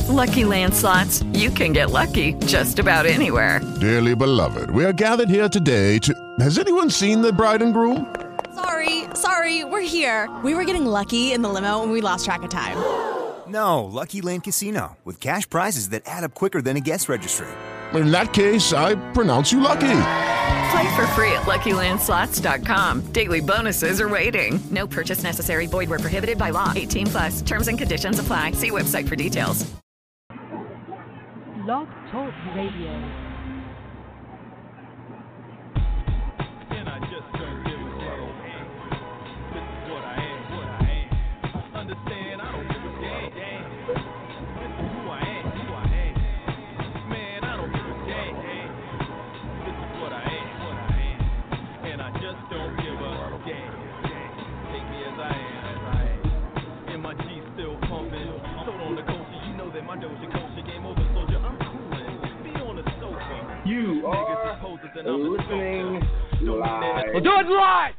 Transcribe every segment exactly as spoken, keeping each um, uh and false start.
Lucky Land Slots, you can get lucky just about anywhere. Dearly beloved, we are gathered here today to... Has anyone seen the bride and groom? Sorry, sorry, we're here. We were getting lucky in the limo and we lost track of time. No, Lucky Land Casino, with cash prizes that add up quicker than a guest registry. In that case, I pronounce you lucky. Play for free at Lucky Land Slots dot com. Daily bonuses are waiting. No purchase necessary. Void where prohibited by law. eighteen plus. Terms and conditions apply. See website for details. Blog Talk Radio. You are listening live. We'll do it live!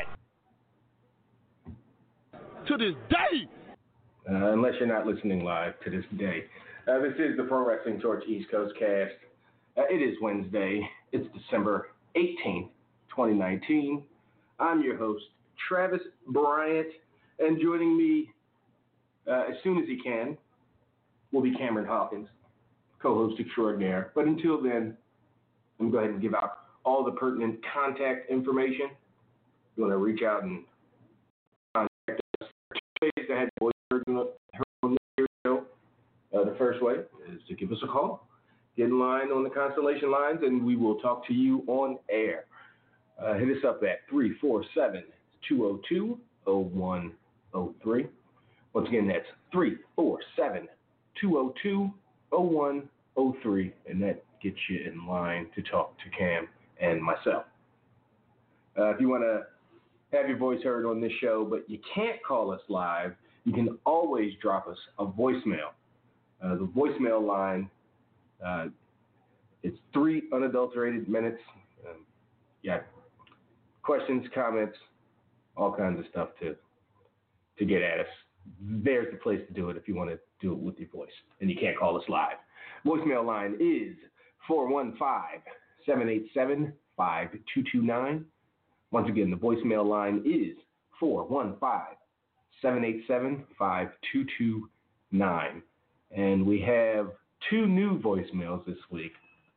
To this day! Uh, unless you're not listening live to this day. Uh, this is the Pro Wrestling Torch East Coast Cast. Uh, it is Wednesday. It's December eighteenth, twenty nineteen. I'm your host, Travis Bryant, and joining me uh, as soon as he can will be Cameron Hawkins, co-host extraordinaire. But until then, I'm going to go ahead and give out all the pertinent contact information. If you want to reach out and contact us, two ways to have your voice heard on the show. Uh, the first way is to give us a call. Get in line on the Constellation lines, and we will talk to you on air. Uh, hit us up at three four seven, two oh two, oh one oh three. Once again, that's three four seven, two oh two, oh one oh three, and that gets you in line to talk to Cam and myself. Uh, if you want to have your voice heard on this show, but you can't call us live, you can always drop us a voicemail. Uh, the voicemail line, uh, it's three unadulterated minutes. Um, yeah, questions, comments, all kinds of stuff to to get at us. There's the place to do it if you want to do it with your voice, and you can't call us live. Voicemail line is four one five, seven eight seven, five two two nine. Once again, the voicemail line is four one five, seven eight seven, five two two nine. And we have two new voicemails this week.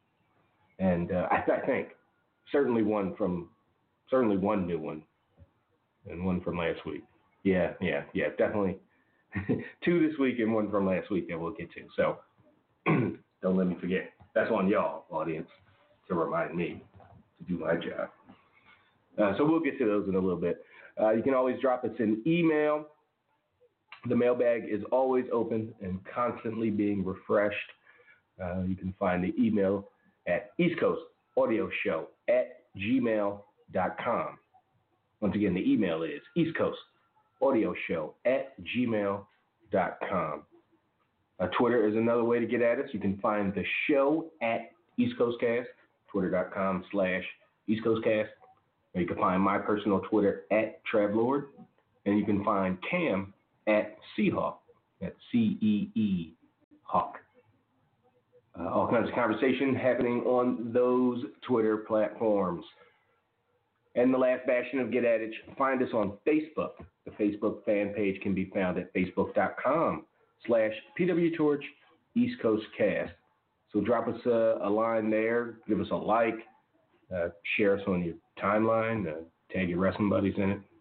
And uh, I, I think certainly one from, certainly one new one and one from last week. Yeah, yeah, yeah, definitely. Two this week and one from last week that we'll get to. So don't let me forget. That's on y'all, audience, to remind me to do my job. Uh, so we'll get to those in a little bit. Uh, you can always drop us an email. The mailbag is always open and constantly being refreshed. Uh, you can find the email at East Coast Audio Show at gmail dot com. Once again, the email is East Coast Audio Show at gmail dot com. Uh, Twitter is another way to get at us. You can find the show at East Coast Cast, twitter.com slash East Coast Cast. Or you can find my personal Twitter at Travlord. And you can find Cam at Seahawk, at C E E Hawk. Uh, all kinds of conversation happening on those Twitter platforms. And the last bastion of Get At It, find us on Facebook. The Facebook fan page can be found at facebook.com slash PWTorch East Coast Cast. So drop us a, a line there, give us a like, uh, share us on your timeline, uh, tag your wrestling buddies in it.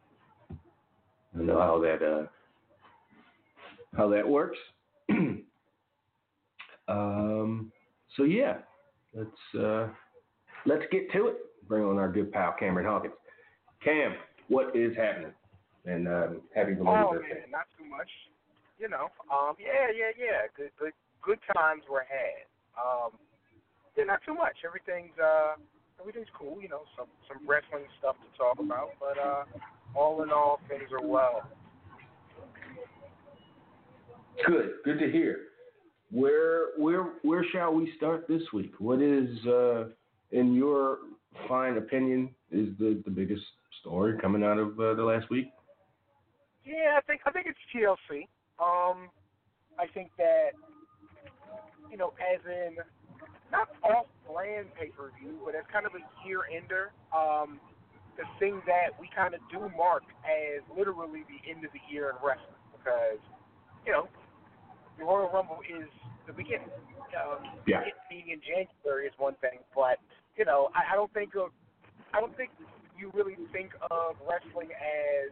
I know how that uh, how that works. um, so yeah, let's uh, let's get to it. Bring on our good pal Cameron Hawkins. Cam, what is happening? And um, happy belated oh, birthday. Man, not too much. You know, um, yeah, yeah, yeah. Good, good, good times were had. Um, yeah, not too much. Everything's uh, everything's cool. You know, some some wrestling stuff to talk about, but uh, all in all, things are well. Good, good to hear. Where where where shall we start this week? What is, uh, in your fine opinion, is the, the biggest story coming out of uh, the last week? Yeah, I think I think it's T L C. Um, I think that know, as in not off-brand pay-per-view, but as kind of a year-ender, um, the thing that we kind of do mark as literally the end of the year in wrestling, because, you know, the Royal Rumble is the beginning. Um, yeah. It being in January is one thing, but, you know, I, I don't think of, I don't think you really think of wrestling as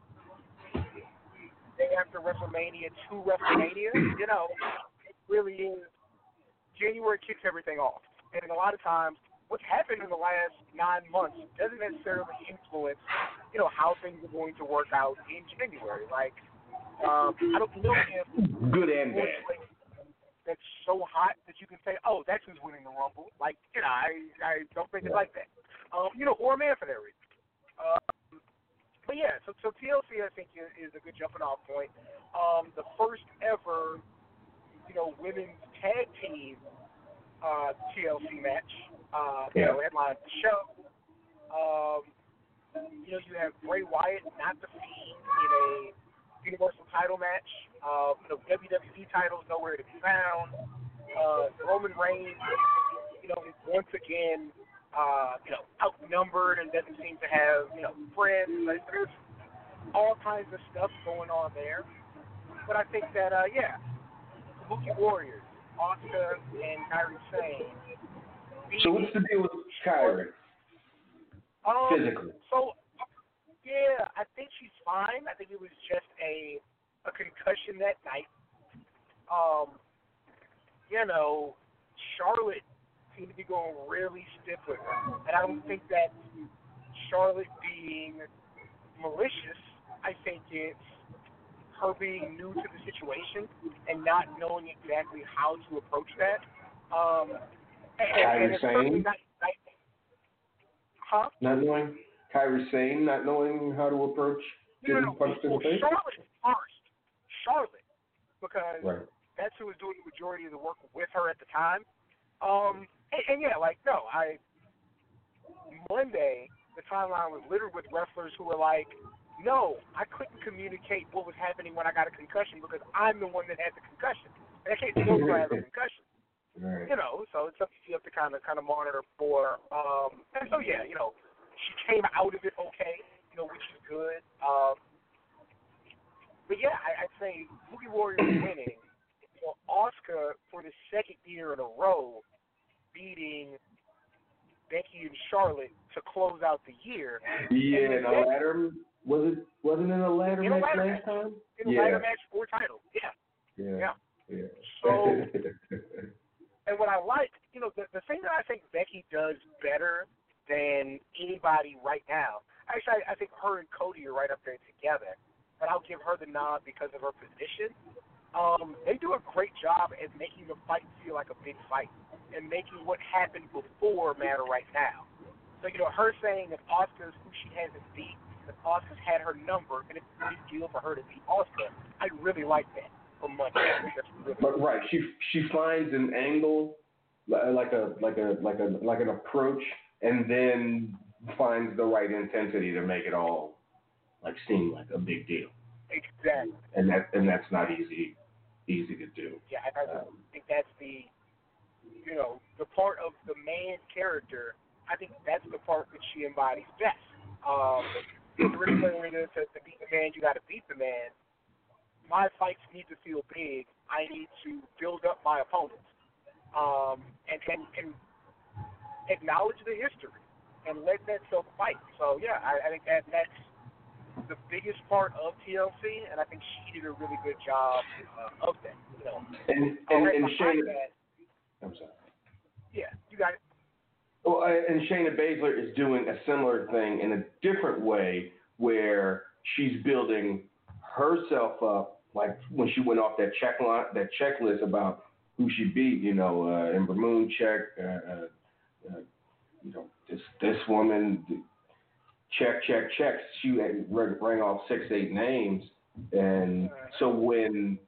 day after WrestleMania to WrestleMania. You know, it really is. January kicks everything off, and a lot of times, what's happened in the last nine months doesn't necessarily influence, you know, how things are going to work out in January. Like, um, I don't know if good and bad. That's so hot that you can say, oh, that's who's winning the Rumble. Like, you know, I I don't think it's like that. Um, you know, or a man for that reason. Um, but yeah, so so T L C I think is, is a good jumping off point. Um, the first ever, you know, women's tag team uh, T L C match. Uh, you yeah. know, headline the show. Um, you know, you have Bray Wyatt, not the Fiend, in a Universal title match. Uh, you know, W W E titles nowhere to be found. Uh, Roman Reigns, you know, is once again, uh, you know, outnumbered and doesn't seem to have, you know, friends. Like, there's all kinds of stuff going on there. But I think that, uh, yeah, Kabuki Warriors, Asuka and Kairi Sane. So what's the deal with Kairi? Um, Physically. So, yeah, I think she's fine. I think it was just a a concussion that night. Um, you know, Charlotte seemed to be going really stiff with her. And I don't think that Charlotte being malicious. I think it's her being new to the situation and not knowing exactly how to approach that. Um, and, and it's certainly not, not huh? Not knowing Kairi Sane, not knowing how to approach no, getting no, punched in well, the face? Charlotte first. Charlotte. Because right. that's who was doing the majority of the work with her at the time. Um, and, and yeah, like, no, I, Monday, the timeline was littered with wrestlers who were like, no, I couldn't communicate what was happening when I got a concussion because I'm the one that had the concussion. And I can't still have a concussion. Right. You know, so it's something you have to kind of kind of monitor for. Um, and so, yeah, you know, she came out of it okay, you know, which is good. Um, but, yeah, I, I'd say Kabuki Warriors winning. You know, Asuka, for the second year in a row, beating Becky and Charlotte to close out the year. Yeah, in a ladder, was it, wasn't it a ladder in match a ladder last match. time? In a yeah. ladder match for title, yeah. Yeah. Yeah. yeah. So, and what I like, you know, the, the thing that I think Becky does better than anybody right now, actually, I, I think her and Cody are right up there together, but I'll give her the nod because of her position. Um, they do a great job at making the fight feel like a big fight and making what happened before matter right now. So, you know, her saying that Asuka's who she hasn't beat, that Asuka's had her number, and it's a big deal for her to beat Asuka, I really like that for Monday. Really but, right, she she finds an angle, like a like a like a like an approach, and then finds the right intensity to make it all like seem like a big deal. Exactly. And that and that's not easy easy to do. Yeah, I Um, think that's the, you know, the part of the man character. I think that's the part that she embodies best. Um, originally, to, to, to beat the man, you got to beat the man. My fights need to feel big. I need to build up my opponents, um, and, and and acknowledge the history and let that self fight. So yeah, I, I think that that's the biggest part of T L C, and I think she did a really good job uh, of that. You know, and and, right and Shayna, that, I'm sorry. Yeah, you got it. Well, and Shayna Baszler is doing a similar thing in a different way, where she's building herself up, like when she went off that check line, that checklist about who she beat. You know, uh, Ember Moon check. Uh, uh, uh, you know, this this woman. Check, check, check. She rang off six, eight names, and so when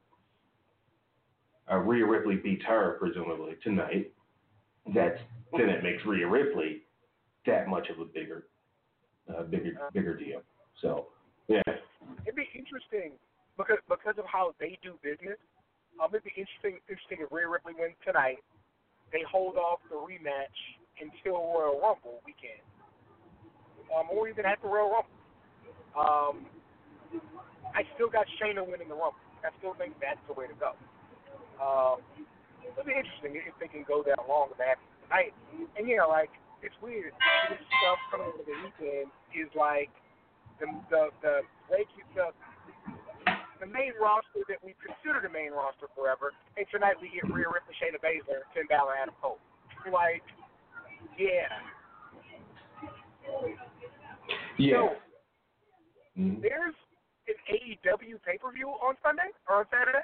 uh, Rhea Ripley beats her, presumably tonight, that's then it makes Rhea Ripley that much of a bigger, uh, bigger, bigger deal. So, yeah. It'd be interesting because because of how they do business. Um, it'd be interesting, interesting if Rhea Ripley wins tonight. They hold off the rematch until Royal Rumble weekend, um, or even at the Royal Rumble. Um, I still got Shayna winning the Rumble. I still think that's the way to go. Um, it'll be interesting if they can go that long with that tonight. And yeah, like it's weird. This stuff coming into the weekend is like the the the the, the main roster that we consider the main roster forever. And tonight we get Rhea Ripley, Shayna Baszler, Finn Balor, Adam Cole. Like, yeah. Yeah. So, mm-hmm. There's an A E W pay-per-view on Sunday or on Saturday?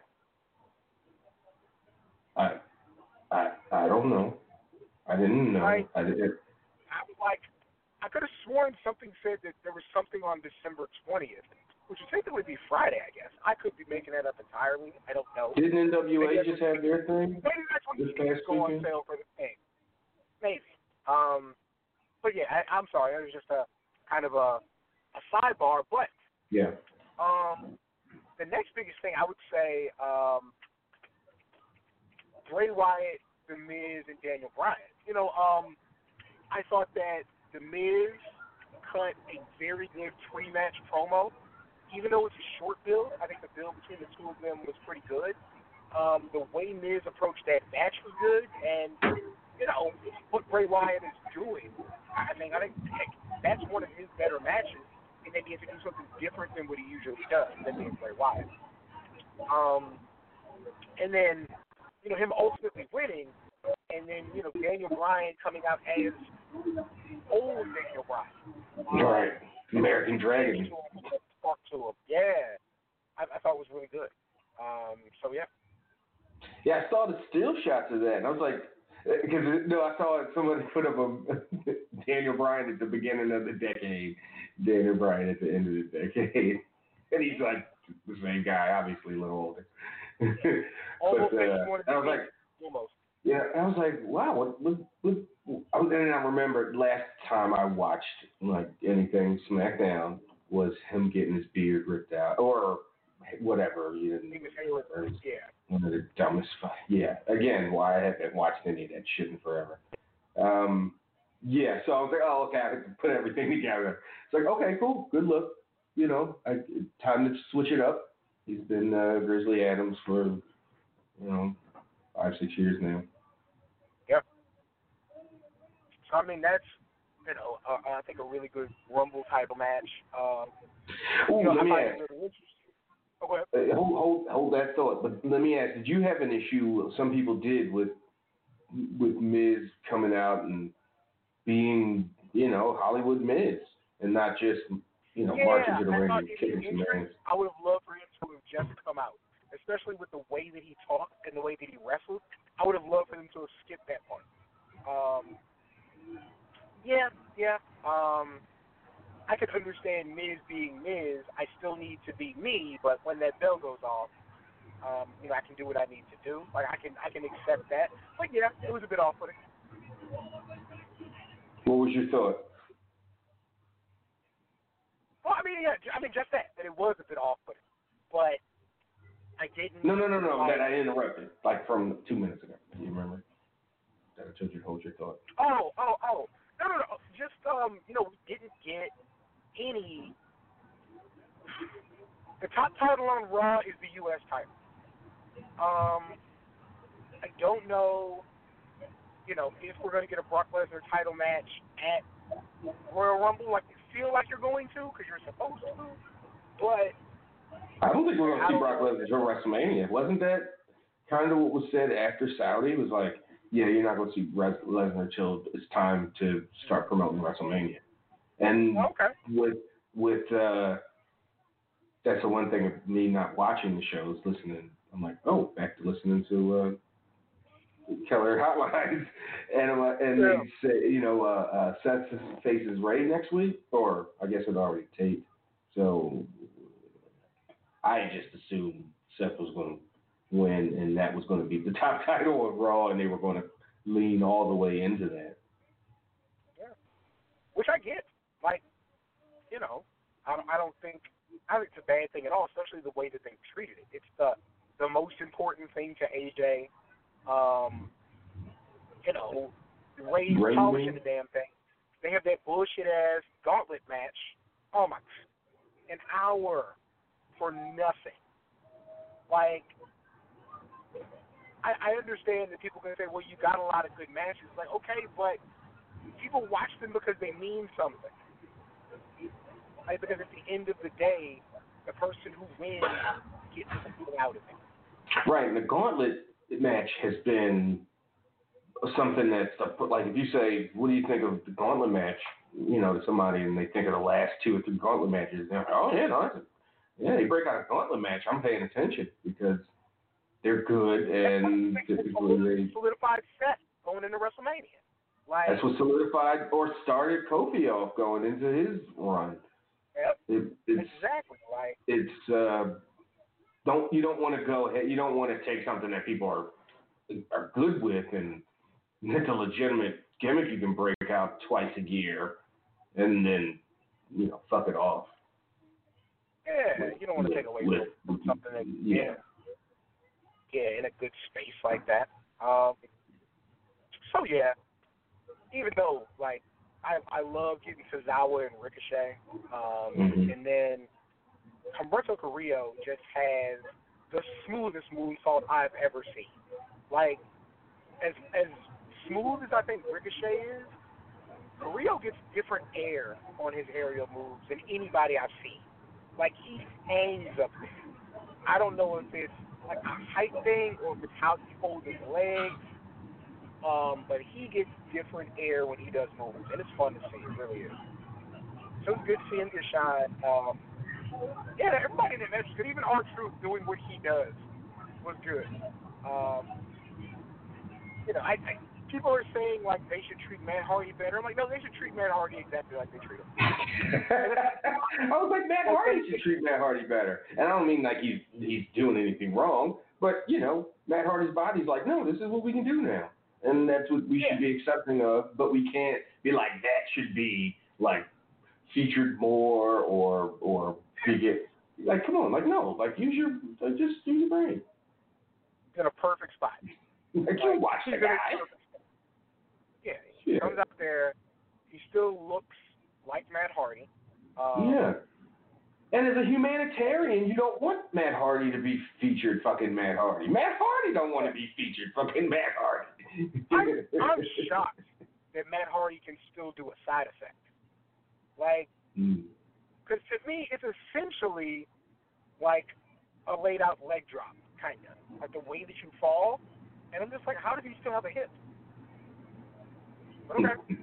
I I I don't know. I didn't know. Like, I didn't. I was like, I could have sworn something said that there was something on December twentieth, which would technically be Friday, I guess. I could be making that up entirely. I don't know. Didn't N W A maybe just have their thing? Maybe that's when the tickets go on sale for the thing. Maybe. Um, but yeah, I, I'm sorry. It was just a kind of a, a sidebar. But yeah. Um, the next biggest thing I would say, um, Bray Wyatt, The Miz, and Daniel Bryan. You know, um, I thought that The Miz cut a very good pre-match promo. Even though it's a short build, I think the build between the two of them was pretty good. Um, the way Miz approached that match was good, and you know what Bray Wyatt is doing. I think I think heck, that's one of his better matches, and they get to do something different than what he usually does, than being Bray Wyatt. Um, and then you know him ultimately winning, and then you know Daniel Bryan coming out as old Daniel Bryan. Um, right, American Dragon. Talk to him. Yeah, I, I thought it was really good. Um, so yeah. Yeah, I saw the still shots of that, and I was like, because no, I saw somebody put up a Daniel Bryan at the beginning of the decade, Daniel Bryan at the end of the decade, and he's like the same guy, obviously a little older. Almost but uh, I was like, almost. Yeah, I was like, wow, what, what, what? I was, and I remember last time I watched like anything SmackDown was him getting his beard ripped out or whatever. You didn't. Yeah. One of the dumbest. Yeah. Again, why I haven't watched any of that shit in forever. Um. Yeah. So I was like, oh, okay. I have to put everything together. It's like, okay, cool, good look. You know, I, time to switch it up. He's been uh, Grizzly Adams for you know five, six years now. Yep. So I mean, that's. You know, uh, I think a really good Rumble title match. Um, Ooh, you know, let me I ask. Oh, go ahead. Uh, hold, hold, hold that thought. But let me ask: did you have an issue? Some people did with with Miz coming out and being, you know, Hollywood Miz, and not just, you know, yeah, marching to the I ring thought and it kicking was some ass. interesting. I would have loved for him to have just come out, especially with the way that he talked and the way that he wrestled. I would have loved for him to have skipped that part. Um, Yeah, yeah. Um, I could understand Miz being Miz. I still need to be me, but when that bell goes off, um, you know, I can do what I need to do. Like I can, I can accept that. But yeah, it was a bit off-putting. What was your thought? Well, I mean, yeah, I mean, just that, that it was a bit off-putting, but I didn't. No, no, no, no. Like, that I interrupted, like from two minutes ago. Do you remember? That I told you to hold your thought. Oh, oh, oh. No, no, no. Just, um, you know, we didn't get any. The top title on Raw is the U S title. Um, I don't know, you know, if we're going to get a Brock Lesnar title match at Royal Rumble, like you feel like you're going to, because you're supposed to. But I don't think we're going to see Brock know. Lesnar during WrestleMania. Wasn't that kind of what was said after Saudi? It was like, yeah, you're not going to see Lesnar until it's time to start promoting WrestleMania. And okay. with with uh, that's the one thing of me not watching the shows, listening. I'm like, oh, back to listening to uh, Keller Hotlines, and uh, and yeah. they say, you know, uh, uh, Seth faces Ray next week, or I guess it already taped. So I just assumed Seth was going to win, and that was going to be the top title of Raw, and they were going to lean all the way into that. Yeah, which I get. Like, you know, I don't, I don't think I think it's a bad thing at all, especially the way that they treated it. It's the the most important thing to A J. Um, you know, Ray's polishing the damn thing. They have that bullshit ass gauntlet match. Oh my, an hour for nothing. Like, I, I understand that people can say, well, you got a lot of good matches. Like, okay, but people watch them because they mean something. Like, because at the end of the day, the person who wins gets something out of it. Right, and the gauntlet match has been something that's, like, if you say, what do you think of the gauntlet match, you know, to somebody, and they think of the last two or three gauntlet matches, they're like, oh, yeah, no, that's a, yeah, they break out a gauntlet match, I'm paying attention, because they're good, and typically they... solidified set going into WrestleMania. Like, that's what solidified or started Kofi off going into his run. Yep, it, it's, exactly. Like, it's, uh, don't, you don't want to go ahead, you don't want to take something that people are are good with, and it's a legitimate gimmick you can break out twice a year, and then, you know, fuck it off. Yeah, you don't want to take away with, from something that, yeah. yeah, yeah, in a good space like that. Um, so, yeah, even though, like, I I love getting Tozawa and Ricochet, um, mm-hmm. and then Humberto Carrillo just has the smoothest moonsault I've ever seen. Like, as as smooth as I think Ricochet is, Carrillo gets different air on his aerial moves than anybody I've seen. Like, he hangs up there. I don't know if it's like a height thing or if it's how he holds his legs, um, but he gets different air when he does moves, and it's fun to see. It really is. So it's good seeing this shine. Um, yeah, everybody in the match, good. Even R-Truth doing what he does was good. Um, you know, I, I people are saying, like, they should treat Matt Hardy better. I'm like, no, they should treat Matt Hardy exactly like they treat him. I was like, Matt Hardy should treat Matt Hardy better. And I don't mean like he's he's doing anything wrong, but, you know, Matt Hardy's body's like, no, this is what we can do now. And that's what we yeah. should be accepting of, but we can't be like, that should be, like, featured more or, or you get, like, come on, like, no, like, use your, like, just use your brain. In a perfect spot. Like, you watch the guy. Yeah, he yeah. comes out there. He still looks like Matt Hardy. Um, yeah. And as a humanitarian, you don't want Matt Hardy to be featured fucking Matt Hardy. Matt Hardy don't want to be featured fucking Matt Hardy. I'm, I'm shocked that Matt Hardy can still do a side effect. Like, because mm. to me, it's essentially like a laid out leg drop, kind of. Like the way that you fall. And I'm just like, how does he still have a hip? But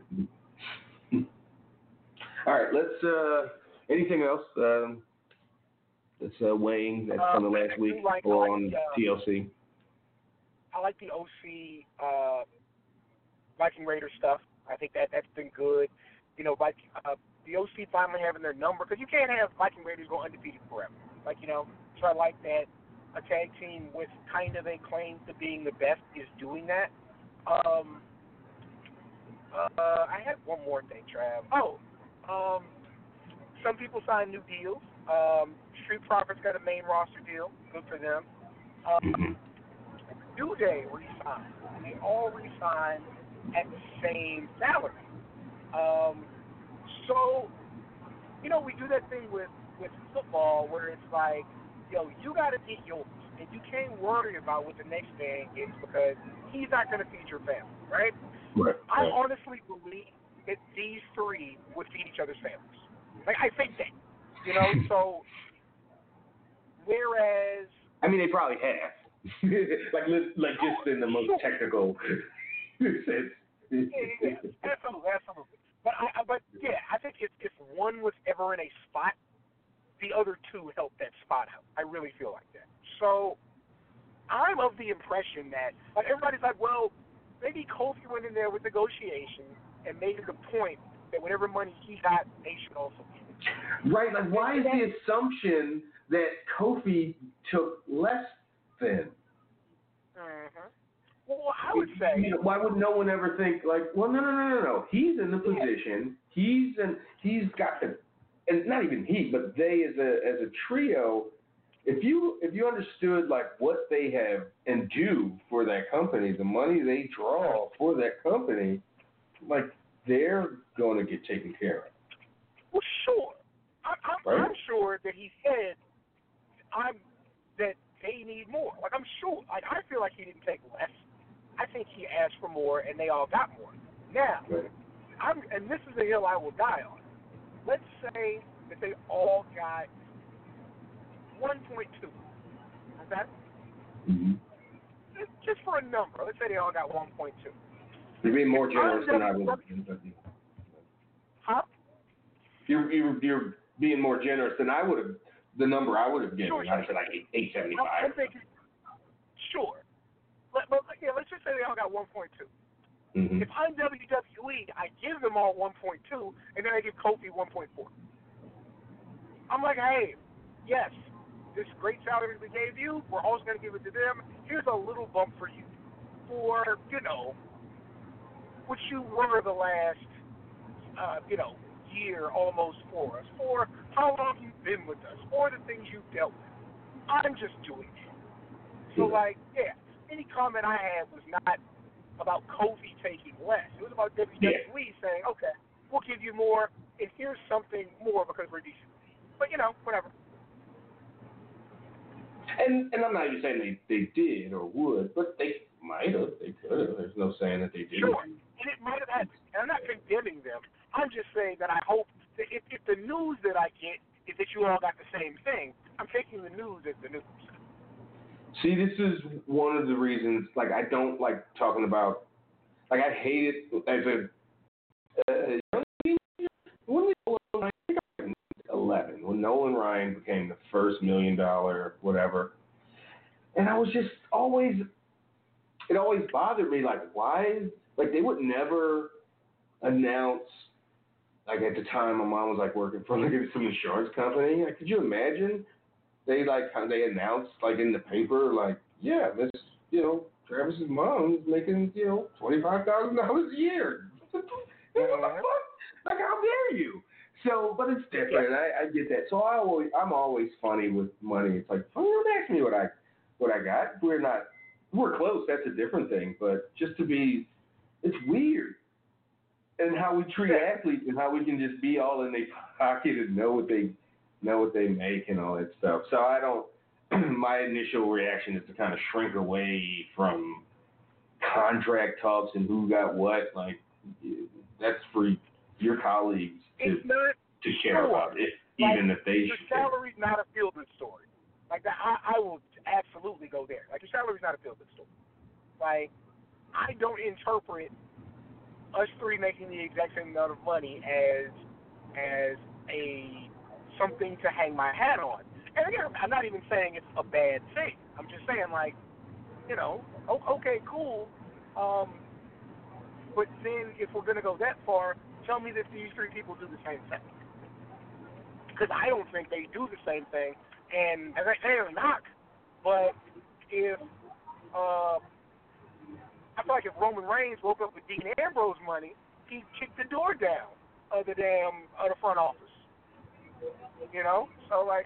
okay. All right, let's, uh, anything else um, that's uh, weighing that's uh, from the last week like, or like on the, uh, T L C? I like the O C uh, Viking Raider stuff. I think that, that's been good. You know, like uh, the O C finally having their number, because you can't have Viking Raiders go undefeated forever. Like, you know, so I like that a tag team with kind of a claim to being the best is doing that. Um, uh, I had one more thing, Trav. Oh, um, some people signed new deals. Um, Street Profits got a main roster deal. Good for them. Um, New Day re-signed. They all re-signed at the same salary. Um, so, you know, we do that thing with, with football where it's like, yo, you got to get yours, and you can't worry about what the next man gets because he's not going to feed your family, right? Right. I honestly believe that these three would feed each other's families. Like, I think that, you know, so whereas... I mean, they probably have. like, like just in the most technical sense. yeah, yeah, absolutely, absolutely. But, I, but yeah, I think if, if one was ever in a spot, the other two help that spot out. I really feel like that. So I'm of the impression that, like, everybody's like, well, maybe Kofi went in there with negotiations and made it a point that whatever money he got, they should also get. Right. Like, why is the assumption that Kofi took less than? Mm-hmm. Well, I would say. You know, why would no one ever think, like, well, no, no, no, no, no. He's in the position. Yeah. He's in, he's got the. And not even he, but they as a as a trio if you if you understood like what they have and do for that company, the money they draw for that company, like they're going to get taken care of. Well, sure. I, I'm, right? I'm sure that he said I'm that they need more. Like I'm sure. Like I feel like he didn't take less. I think he asked for more, and they all got more. Now, Right. I'm, and this is the hill I will die on. Let's say that they all got one point two. Okay? Mm-hmm. Just for a number. Let's say they all got one point two. You're being more generous than I would. Huh? You're, you're you're being more generous than I would have. The number I would have given, Sure, I would have said like eight eight seventy I'm, five. I'm thinking, sure. But, but yeah, let's just say they all got one point two. Mm-hmm. If I'm W W E, I give them all one point two, and then I give Kofi one point four. I'm like, hey, yes, this great salary we gave you, we're also going to give it to them. Here's a little bump for you for, you know, what you were the last, uh, you know, year almost for us, for how long you've been with us, for the things you've dealt with. I'm just doing it. So, like, yeah, any comment I had was not about Kofi taking less. It was about W W E yeah. saying, okay, we'll give you more, and here's something more because we're decent. But, you know, whatever. And and I'm not even saying they, they did or would, but they might have. They could have. There's no saying that they didn't. Sure. And it might have happened. And I'm not condemning them. I'm just saying that I hope that if, if the news that I get is that you all got the same thing, I'm taking the news as the news. See, this is one of the reasons, like, I don't like talking about, like, I hate it as a, uh, young when I think I was eleven, when Nolan Ryan became the first million dollar whatever, and I was just always, it always bothered me, like, why, like, they would never announce, like, at the time, my mom was, like, working for, like, some insurance company. Like, could you imagine? They, like, they announced, like, in the paper, like, yeah, this, you know, Travis's mom is making, you know, twenty-five thousand dollars a year. What the fuck? Like, how dare you? So, but it's different. I, I get that. So I always, I'm always funny with money. It's like, oh, don't ask me what I, what I got. We're not, we're close. That's a different thing. But just to be, it's weird. And how we treat athletes and how we can just be all in their pocket and know what they, know what they make and all that stuff. So I don't, my initial reaction is to kind of shrink away from contract talks and who got what. Like, that's for your colleagues to, not, to care sure. about it, like, even if they your should. Your salary's not a feel-good story. Like, that, I, I will absolutely go there. Like, your salary's not a feel-good story. Like, I don't interpret us three making the exact same amount of money as as a something to hang my hat on. And again, I'm not even saying it's a bad thing. I'm just saying, like, you know, okay, cool. Um, but then if we're going to go that far, tell me that these three people do the same thing. Because I don't think they do the same thing. And as I say, they're not. But if, uh, I feel like if Roman Reigns woke up with Dean Ambrose money, he'd kick the door down of the damn, of the front office. You know? So, like,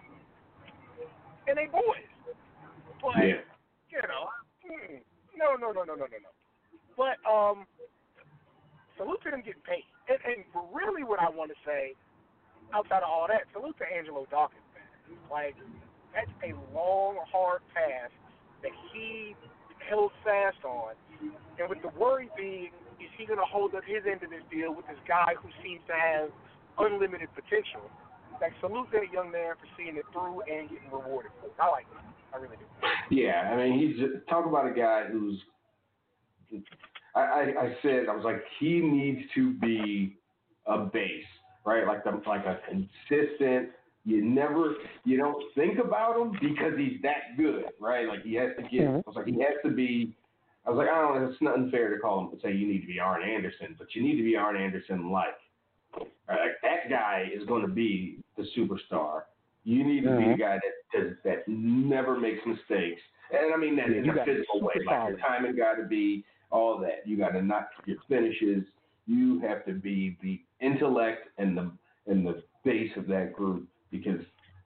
and they boys. But, yeah. you know, hmm, no, no, no, no, no, no, no. But, um, salute to them getting paid. And, and really what I want to say, outside of all that, salute to Angelo Dawkins, man. Like, that's a long, hard path that he held fast on. And with the worry being, is he going to hold up his end of this deal with this guy who seems to have unlimited potential? Like, salute that young man for seeing it through and getting rewarded for it. I like it. I really do. Yeah, I mean, he's talk about a guy who's. I, I, I said I was like, he needs to be a base, right? Like the, like a consistent. You never, you don't think about him because he's that good, right? Like he has to get. I was like, he has to be. I was like, I don't know. It's not unfair to call him and say you need to be Arn Anderson, but you need to be Arn Anderson like. Right, like that guy is going to be the superstar. You need to mm-hmm. be the guy that does, that never makes mistakes. And I mean that yeah, in a physical way. Like your timing got to be all that. You got to knock your finishes. You have to be the intellect and the and the base of that group because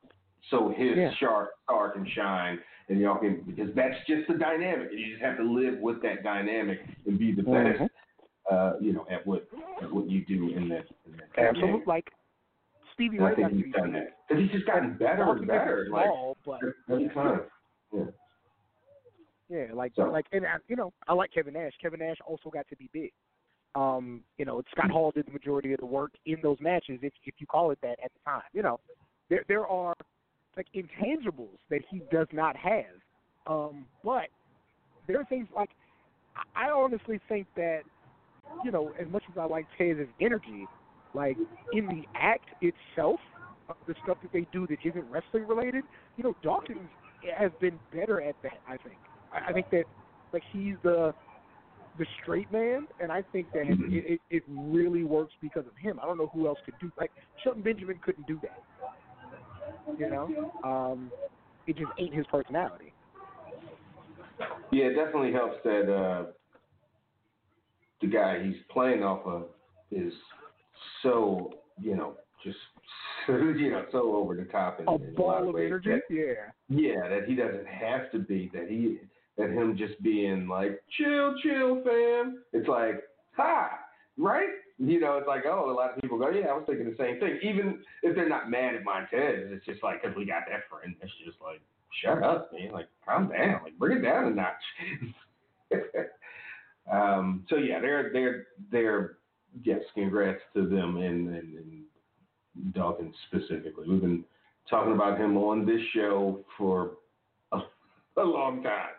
so his Yeah. star, star can shine, and y'all can, because that's just the dynamic. You just have to live with that dynamic and be the best, Mm-hmm. uh, you know, at what at what you do in that. In that Absolutely. game. Like Stevie And I Ray think got to he's be done that. Because he's just gotten better and better. Like, small, but every time. Yeah. yeah, like So. like and I, you know, I like Kevin Nash. Kevin Nash also got to be big. Um, you know, Scott Hall did the majority of the work in those matches, if if you call it that at the time. You know, there there are like intangibles that he does not have. Um, but there are things like I honestly think that, you know, as much as I like Tez's energy, like in the act itself, uh, the stuff that they do that isn't wrestling related, you know, Dawkins has been better at that. I think. I, I think that like he's the the straight man, and I think that it, it, it really works because of him. I don't know who else could do like Shelton Benjamin couldn't do that. You know, um, it just ain't his personality. Yeah, it definitely helps that uh, the guy he's playing off of is so, you know, just, you know, so over the top. In, A in a lot ball of of ways energy, that, yeah. Yeah, that he doesn't have to be, that he, that him just being like, chill, chill, fam. It's like, ha, right? You know, it's like, oh, a lot of people go, yeah, I was thinking the same thing. Even if they're not mad at Montez, it's just like, because we got that friend. It's just like, shut up, man. Like, calm down. Like, bring it down a notch. um, so, yeah, they're, they're, they're, yes, congrats to them and, and, and Dawkins specifically. We've been talking about him on this show for a, a long time.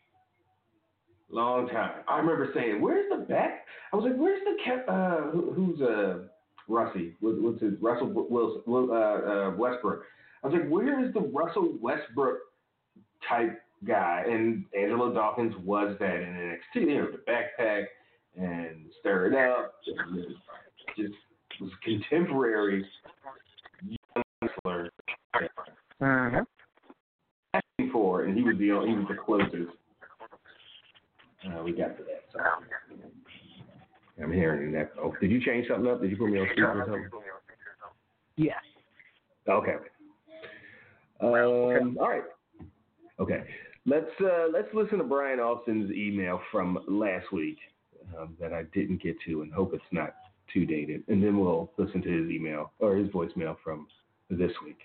Long time. I remember saying, "Where's the back?" I was like, "Where's the Kev? Uh, who, who's uh Russie? What, what's his Russell Wilson? Uh, uh, Westbrook?" I was like, "Where is the Russell Westbrook type guy?" And Angelo Dawkins was that in N X T. You know, the backpack and stir it up. And just was contemporary young wrestler. Uh-huh. Asking for, and he was the he was the closest. Uh, we got to that. So. I'm hearing that. Oh, did you change something up? Did you put me on speaker or something? Yes. Okay. Um, all right. Okay. Let's uh, let's listen to Brian Austin's email from last week um, that I didn't get to, and hope it's not too dated. And then we'll listen to his email or his voicemail from this week.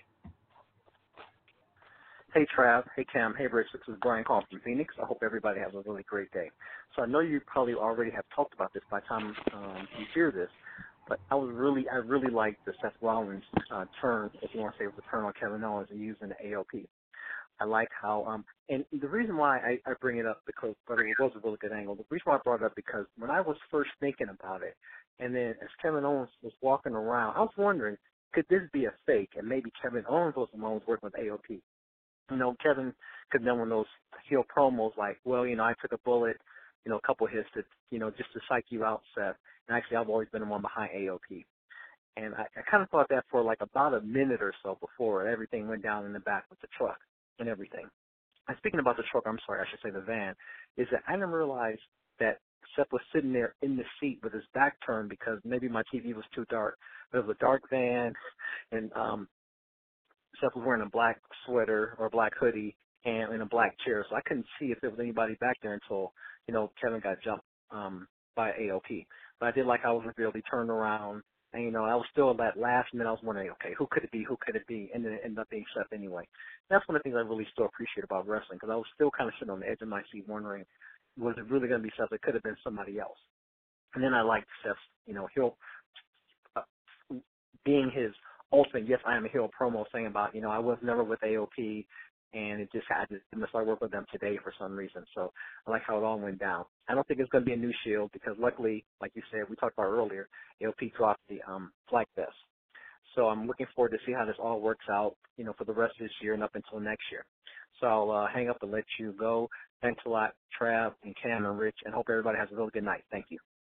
Hey, Trav. Hey, Cam. Hey, Rich. This is Brian calling from Phoenix. I hope everybody has a really great day. So I know you probably already have talked about this by the time um, you hear this, but I was really, I really liked the Seth Rollins uh, turn, if you want to say it was a turn on Kevin Owens and using the A O P. I like how, um, and the reason why I, I bring it up because, but it was a really good angle. The reason why I brought it up because when I was first thinking about it, and then as Kevin Owens was walking around, I was wondering, could this be a fake? And maybe Kevin Owens was the one who was working with A O P. You know, Kevin could have done one of those heel promos like, well, you know, I took a bullet, you know, a couple hits to, you know, just to psych you out, Seth. And actually, I've always been the one behind A O P. And I, I kind of thought that for like about a minute or so before everything went down in the back with the truck and everything. And speaking about the truck, I'm sorry, I should say the van, is that I didn't realize that Seth was sitting there in the seat with his back turned because maybe my T V was too dark. But it was a dark van, and um, Seth was wearing a black sweater or a black hoodie and in a black chair, so I couldn't see if there was anybody back there until, you know, Kevin got jumped um, by A O P. But I did like I was revealed. He turned around, and, you know, I was still at that last minute. I was wondering, okay, who could it be? Who could it be? And then it ended up being Seth anyway. That's one of the things I really still appreciate about wrestling because I was still kind of sitting on the edge of my seat wondering, was it really going to be Seth? It could have been somebody else. And then I liked Seth's, you know, heel, uh, being his ultimate, yes, I am a heel promo saying about, you know, I was never with A O P, and it just had to, I work with them today for some reason. So I like how it all went down. I don't think it's going to be a new Shield because luckily, like you said, we talked about earlier, A O P dropped the um, flag vest. So I'm looking forward to see how this all works out, you know, for the rest of this year and up until next year. So I'll uh, hang up and let you go. Thanks a lot, Trav and Cam and Rich, and hope everybody has a really good night. Thank you.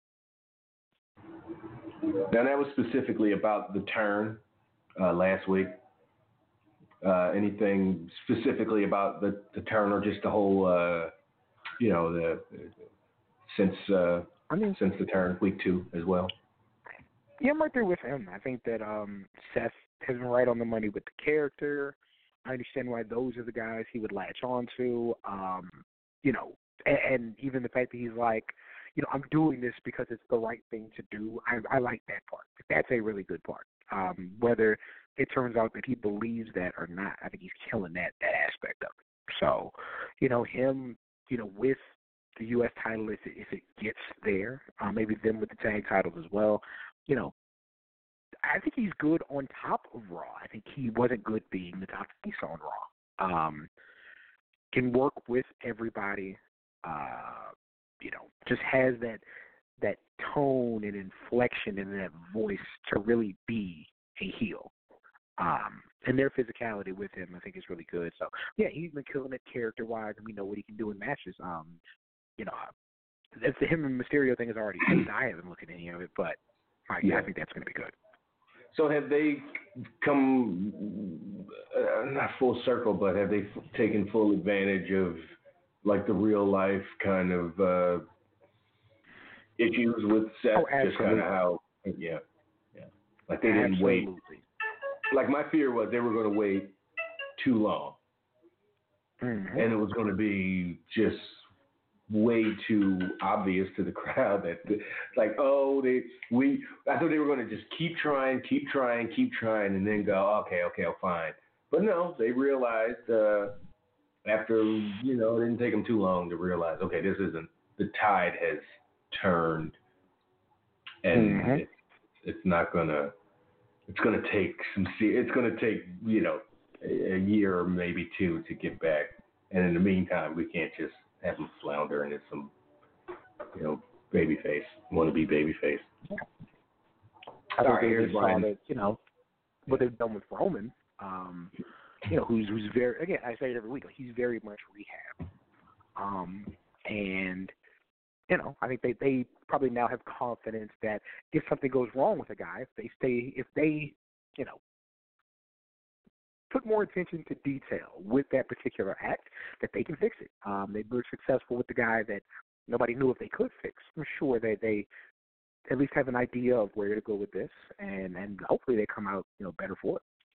Now, that was specifically about the turn uh, last week. Uh, anything specifically about the, the turn or just the whole, uh, you know, the since uh, I mean, since the turn, week two as well? Yeah, I'm right there with him. I think that um, Seth has been right on the money with the character. I understand why those are the guys he would latch on to. Um, you know, and, and even the fact that he's like, you know, I'm doing this because it's the right thing to do. I, I like that part. That's a really good part. Um, whether it turns out that he believes that or not, I think he's killing that that aspect of it. So, you know, him, you know, with the U S title, if it, if it gets there, uh, maybe them with the tag titles as well, you know, I think he's good on top of Raw. I think he wasn't good being the top face on Raw. Um, can work with everybody. Uh, you know, just has that that tone and inflection and that voice to really be a heel. Um, and their physicality with him, I think, is really good. So, yeah, he's been killing it character-wise, and we know what he can do in matches. Um, you know, that's the him and Mysterio thing is already fixed. I haven't looked at any of it, but I, yeah. I think that's going to be good. So have they come, uh, not full circle, but have they f- taken full advantage of, like, the real-life kind of uh, issues with Seth? Oh, absolutely. Just kind of how, yeah, yeah. Like, they didn't absolutely. wait. Like, my fear was they were going to wait too long. Mm-hmm. And it was going to be just way too obvious to the crowd that, like, oh, they, we, I thought they were going to just keep trying, keep trying, keep trying, and then go, okay, okay, oh, fine. But no, they realized uh, after, you know, it didn't take them too long to realize, okay, this isn't, the tide has turned, and mm-hmm. it's, it's not going to, it's going to take some, it's going to take, you know, a, a year or maybe two to get back. And in the meantime, we can't just have them flounder into some, you know, baby face, want to be baby face. Yeah. I think they saw that, you know, what they've done with Roman, um, you know, who's who's very, again, I say it every week, like, he's very much rehab. Um, and, you know, I think they, they probably now have confidence that if something goes wrong with a guy, if they stay, if they, you know, put more attention to detail with that particular act, that they can fix it. Um, they were successful with the guy that nobody knew if they could fix. I'm sure that they at least have an idea of where to go with this, and, and hopefully they come out, you know, better for it.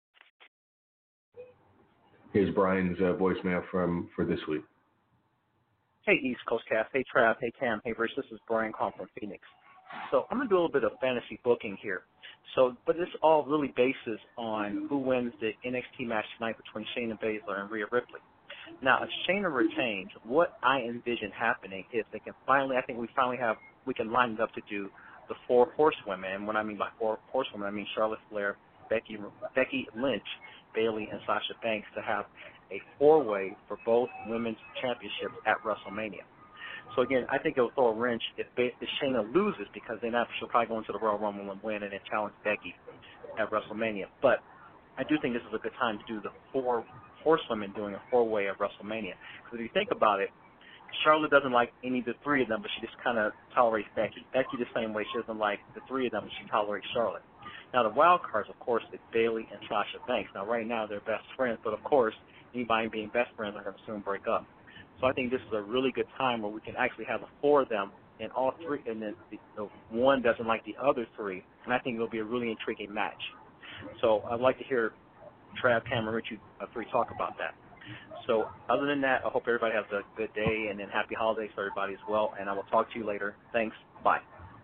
Here's Brian's uh, voicemail from for this week. Hey, East Coast Cast. Hey, Trav. Hey, Cam. Hey, Rich. This is Brian calling from Phoenix. So I'm going to do a little bit of fantasy booking here. So, but this all really bases on who wins the N X T match tonight between Shayna Baszler and Rhea Ripley. Now, if Shayna retains, what I envision happening is they can finally, I think we finally have, we can line it up to do the four horsewomen. And what I mean by four horsewomen, I mean Charlotte Flair, Becky, Becky Lynch, Bayley, and Sasha Banks to have a four-way for both women's championships at WrestleMania. So, again, I think it'll throw a wrench if, if Shayna loses, because then she'll probably go into the Royal Rumble and win and then challenge Becky at WrestleMania. But I do think this is a good time to do the four horsewomen doing a four-way at WrestleMania. Because if you think about it, Charlotte doesn't like any of the three of them, but she just kind of tolerates Becky. Becky the same way. She doesn't like the three of them, but she tolerates Charlotte. Now, the wild cards, of course, is Bayley and Sasha Banks. Now, right now, they're best friends, but, of course, anybody being best friends are going to soon break up. So I think this is a really good time where we can actually have the four of them, and all three, and then the, the one doesn't like the other three, and I think it'll be a really intriguing match. So I'd like to hear Trav, Cam, and Richie uh, three talk about that. So other than that, I hope everybody has a good day, and then happy holidays for everybody as well, and I will talk to you later. Thanks. Bye.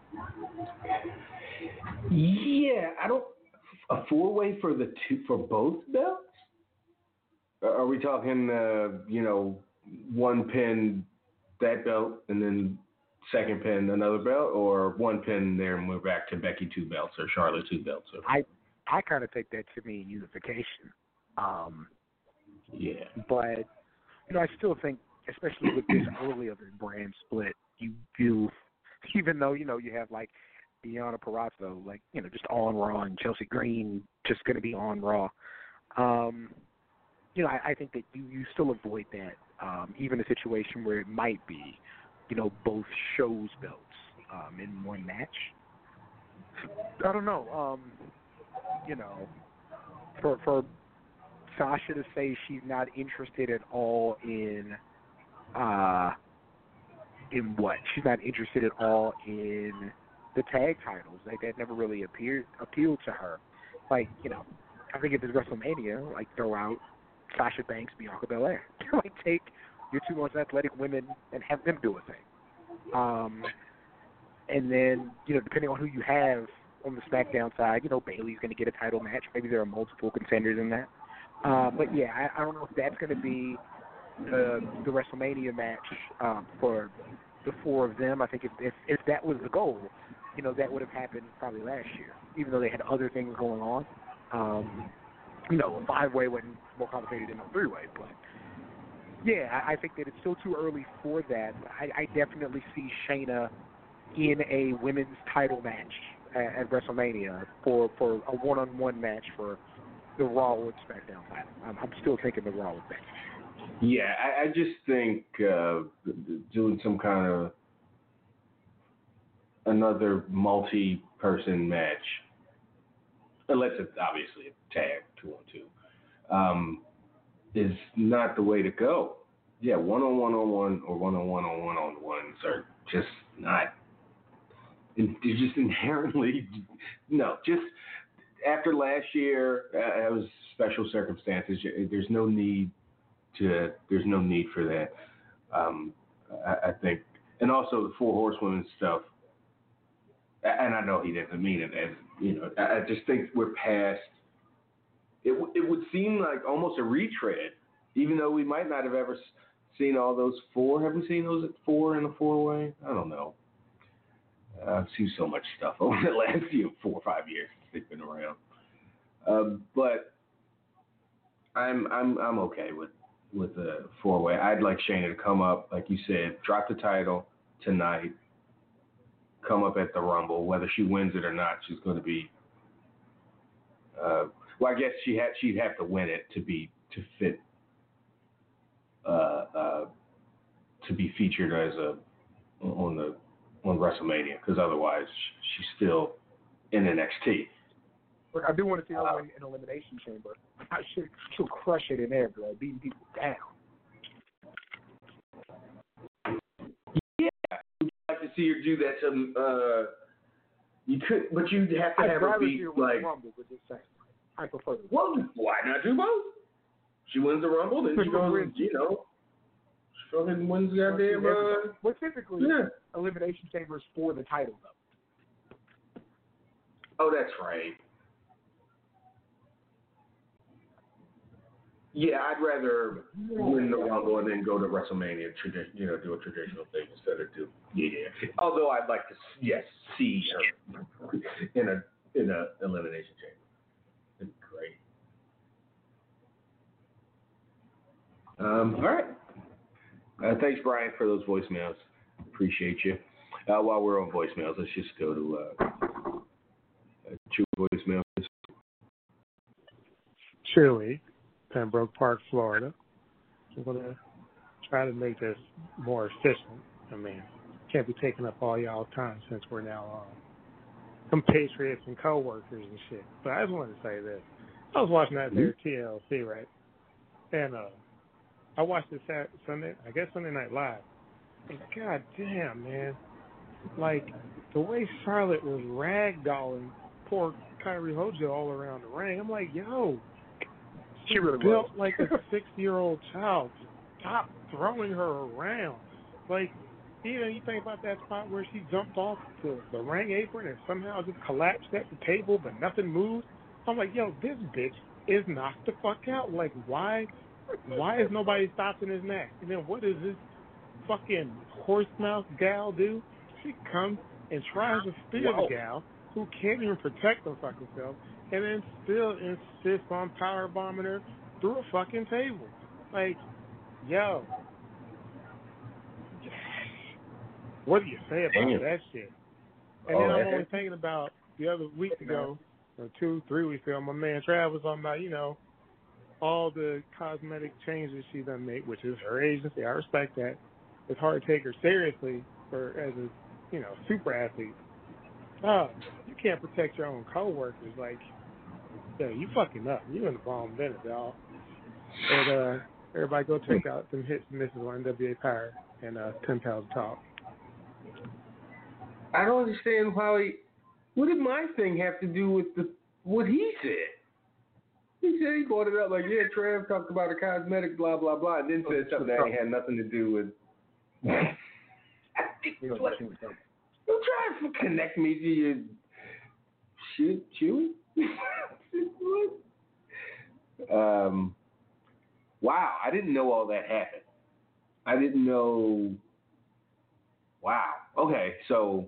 Yeah, I don't, a four-way for the two, for both belts? Are we talking, uh, you know, one pin that belt and then second pin another belt, or one pin there and we're back to Becky two belts or Charlotte two belts? Or... I I kind of take that to mean unification. Um, yeah. But, you know, I still think, especially with this early of a brand split, you, you, even though, you know, you have like Deonna Purrazzo, like, you know, just on Raw, and Chelsea Green just going to be on Raw. Um, you know, I, I think that you, you still avoid that. Um, even a situation where it might be, you know, both shows belts um, in one match. I don't know. Um, you know, for for Sasha to say she's not interested at all in, uh, in what? She's not interested at all in the tag titles. Like, that never really appeared appealed to her. Like, you know, I think if it's WrestleMania, like, throw out Sasha Banks, Bianca Belair. Like, take your two most athletic women and have them do a thing. Um, and then, you know, depending on who you have on the SmackDown side, you know, Bayley's going to get a title match. Maybe there are multiple contenders in that. Uh, but, yeah, I, I don't know if that's going to be the, the WrestleMania match um, for the four of them. I think if, if if that was the goal, you know, that would have happened probably last year, even though they had other things going on. Um, you know, a five-way wasn't more complicated than a three-way, but yeah, I, I think that it's still too early for that. I, I definitely see Shayna in a women's title match at, at WrestleMania for, for a one-on-one match for the Raw and SmackDown title. I'm, I'm still thinking the Raw thing. Yeah, I, I just think uh, doing some kind of another multi-person match, unless it's obviously a tag, two on two, um, is not the way to go. Yeah, one-on-one on one or one-on-one on one-on-ones are just not, they're just inherently, no, just after last year, uh, it was special circumstances. There's no need to, there's no need for that. Um, I, I think, and also the Four Horsewomen stuff, and I know he doesn't mean it as, you know, I, I just think we're past, it, it would seem like almost a retread, even though we might not have ever seen all those four. Have we seen those at four in a four-way? I don't know. Uh, I've seen so much stuff over the last you know, four or five years since they've been around. Um, but I'm I'm I'm okay with with the four-way. I'd like Shayna to come up, like you said, drop the title tonight, come up at the Rumble. Whether she wins it or not, she's going to be. Uh, well, I guess she had she'd have to win it to be to fit. Uh, uh, to be featured as a on the on WrestleMania, because otherwise she's still in N X T. Look, I do want to see her uh, win an Elimination Chamber. I should she'll crush it in there, bro, beating people down. Yeah, I'd like to see her do that. To uh, you could, but you'd have to I'd have her rather beat see her like. win the Rumble, but just saying, I prefer. The well, why not do both? She wins the Rumble, then she goes, you know, she fucking wins the goddamn. Uh, well, typically, yeah. Elimination Chambers for the title, though. Oh, that's right. Yeah, I'd rather win the Rumble and then go to WrestleMania, tradi- you know, do a traditional thing instead of do. Yeah. Although I'd like to, yes, see her in a in a Elimination Chamber. It'd be great. Um, all right. Uh, thanks, Brian, for those voicemails. Appreciate you. Uh, while we're on voicemails, let's just go to uh, two voicemails. Shirley, Pembroke Park, Florida. I'm going to try to make this more efficient. I mean, can't be taking up all y'all's time since we're now on compatriots and coworkers and shit. But I just wanted to say this. I was watching that there T L C, right? And uh, I watched it Saturday, Sunday, I guess Sunday Night Live. And god damn, man. Like, the way Charlotte was ragdolling poor Kyrie Hojo all around the ring, I'm like, yo, she really built was. like a six-year-old child. Stop throwing her around. Like, even you think about that spot where she jumped off the, the ring apron and somehow just collapsed at the table, but nothing moved. I'm like, yo, this bitch is knocked the fuck out. Like, why, why is nobody stopping his neck? And then what does this fucking horse mouth gal do? She comes and tries to spear Whoa. the gal who can't even protect her fucking self, and then still insists on power bombing her through a fucking table. Like, yo, what do you say about Damn. that shit? And Oh, then I'm that- only thinking about the other week ago, or two, three weeks ago, my man Trav was talking about, you know, all the cosmetic changes she done made, which is her agency. I respect that. It's hard to take her seriously for as a, you know, super athlete. Oh, you can't protect your own coworkers. Like, yeah, you fucking up. You in the bomb minute, dog. And uh, everybody go check out some hits and misses on N W A Power and uh, ten pounds Talk. I don't understand how he. What did my thing have to do with the what he said? He said he brought it up like, yeah, Trev talked about a cosmetic, blah, blah, blah, and then said something that had nothing to do with. Don't try to connect me to your shit, Chewy. um, wow, I didn't know all that happened. I didn't know. Wow. Okay, so.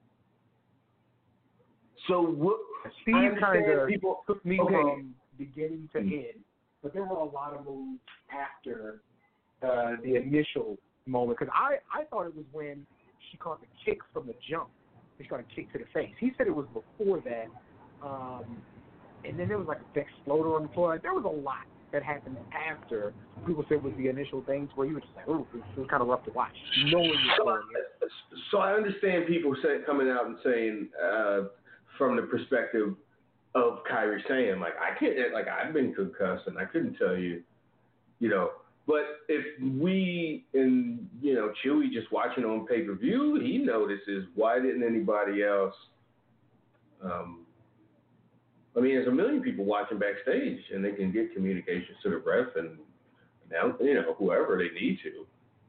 So what? Steve kind of people took me okay. from beginning to end, but there were a lot of moves after uh, the initial moment because I, I thought it was when she caught the kick from the jump. She got a kick to the face. He said it was before that, um, and then there was like a exploder on the floor. Like, there was a lot that happened after. People said it was the initial things where you were just like, oh, it was kind of rough to watch. Knowing so, I, so I understand people say, coming out and saying uh, from the perspective of Kyrie saying, like, I can't, like, I've been concussed and I couldn't tell you, you know. But if we, and, you know, Chewy just watching on pay-per-view, he notices, why didn't anybody else, um, I mean, there's a million people watching backstage, and they can get communications to the ref and, now, you know, whoever they need to.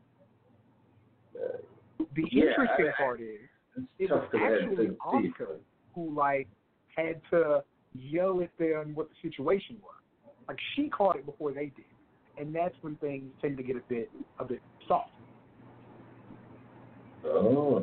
Uh, the yeah, interesting I, part is, it tough was to actually Asuka who, like, had to yell at them what the situation was. Like, she caught it before they did. And that's when things tend to get a bit a bit soft. Oh.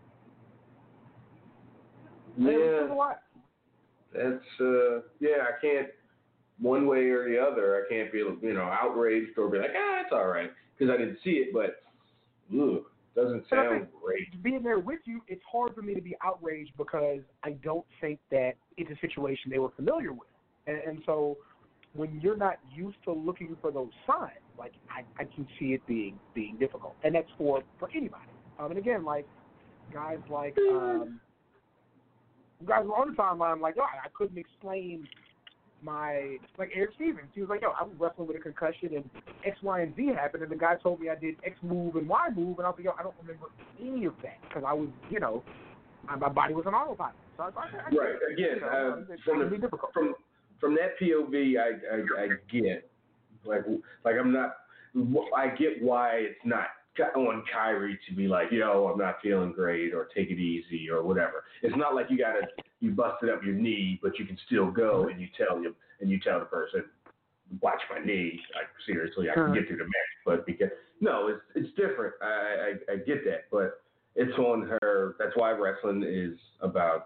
Yeah. That's, uh, yeah, I can't, one way or the other, I can't feel, you know, outraged or be like, ah, it's all right, because I didn't see it, but, ugh, doesn't sound great. Being there with you, it's hard for me to be outraged because I don't think that it's a situation they were familiar with. And, and so when you're not used to looking for those signs, like, I, I can see it being being difficult. And that's for, for anybody. Um, and again, like, guys like, um, guys were on the timeline, like, yo, I couldn't explain my, like Eric Stevens. He was like, yo, I was wrestling with a concussion and X, Y, and Z happened, and the guy told me I did X move and Y move, and I was like, yo, I don't remember any of that because I was, you know, my, my body was on autopilot. So I, I, I, right, again, you know, uh, it's from, going to the, be difficult. from from that P O V, I, I, I get, like, like I'm not, I get why it's not on Kyrie to be like, yo, I'm not feeling great, or take it easy, or whatever. It's not like you gotta, you busted up your knee, but you can still go, and you tell you, and you tell the person, watch my knee, like, seriously, I can get through the match, but because, no, it's it's different. I, I, I get that, but it's on her. That's why wrestling is about,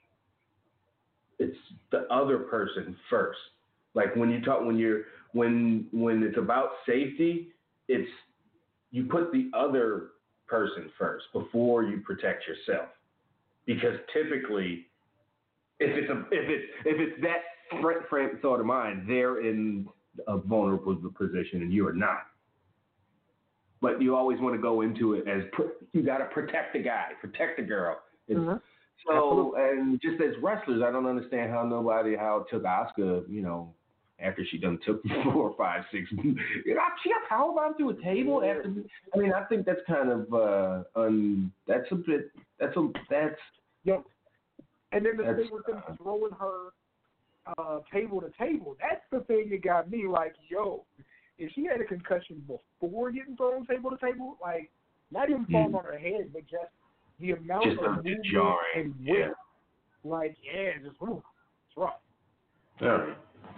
it's the other person first. Like when you talk, when you're, when when it's about safety, it's, you put the other person first before you protect yourself. Because typically, if it's a, if it's if it's that frame thought of mind, they're in a vulnerable position and you are not. But you always want to go into it as you got to protect the guy, protect the girl. Mm-hmm. So, Absolutely. And just as wrestlers, I don't understand how nobody, how it took Asuka, you know, after she done took four, five, six, you know, she got powerbombed through a table after. I mean, I think that's kind of, uh, un, that's a bit, that's a, that's. Yep. And then the thing with them uh, throwing her uh, table to table, that's the thing that got me like, yo, if she had a concussion before getting thrown table to table, like, not even falling mm. on her head, but just the amount just of movement jarring. and weight, yeah. like, yeah, just, ooh, it's rough. All right.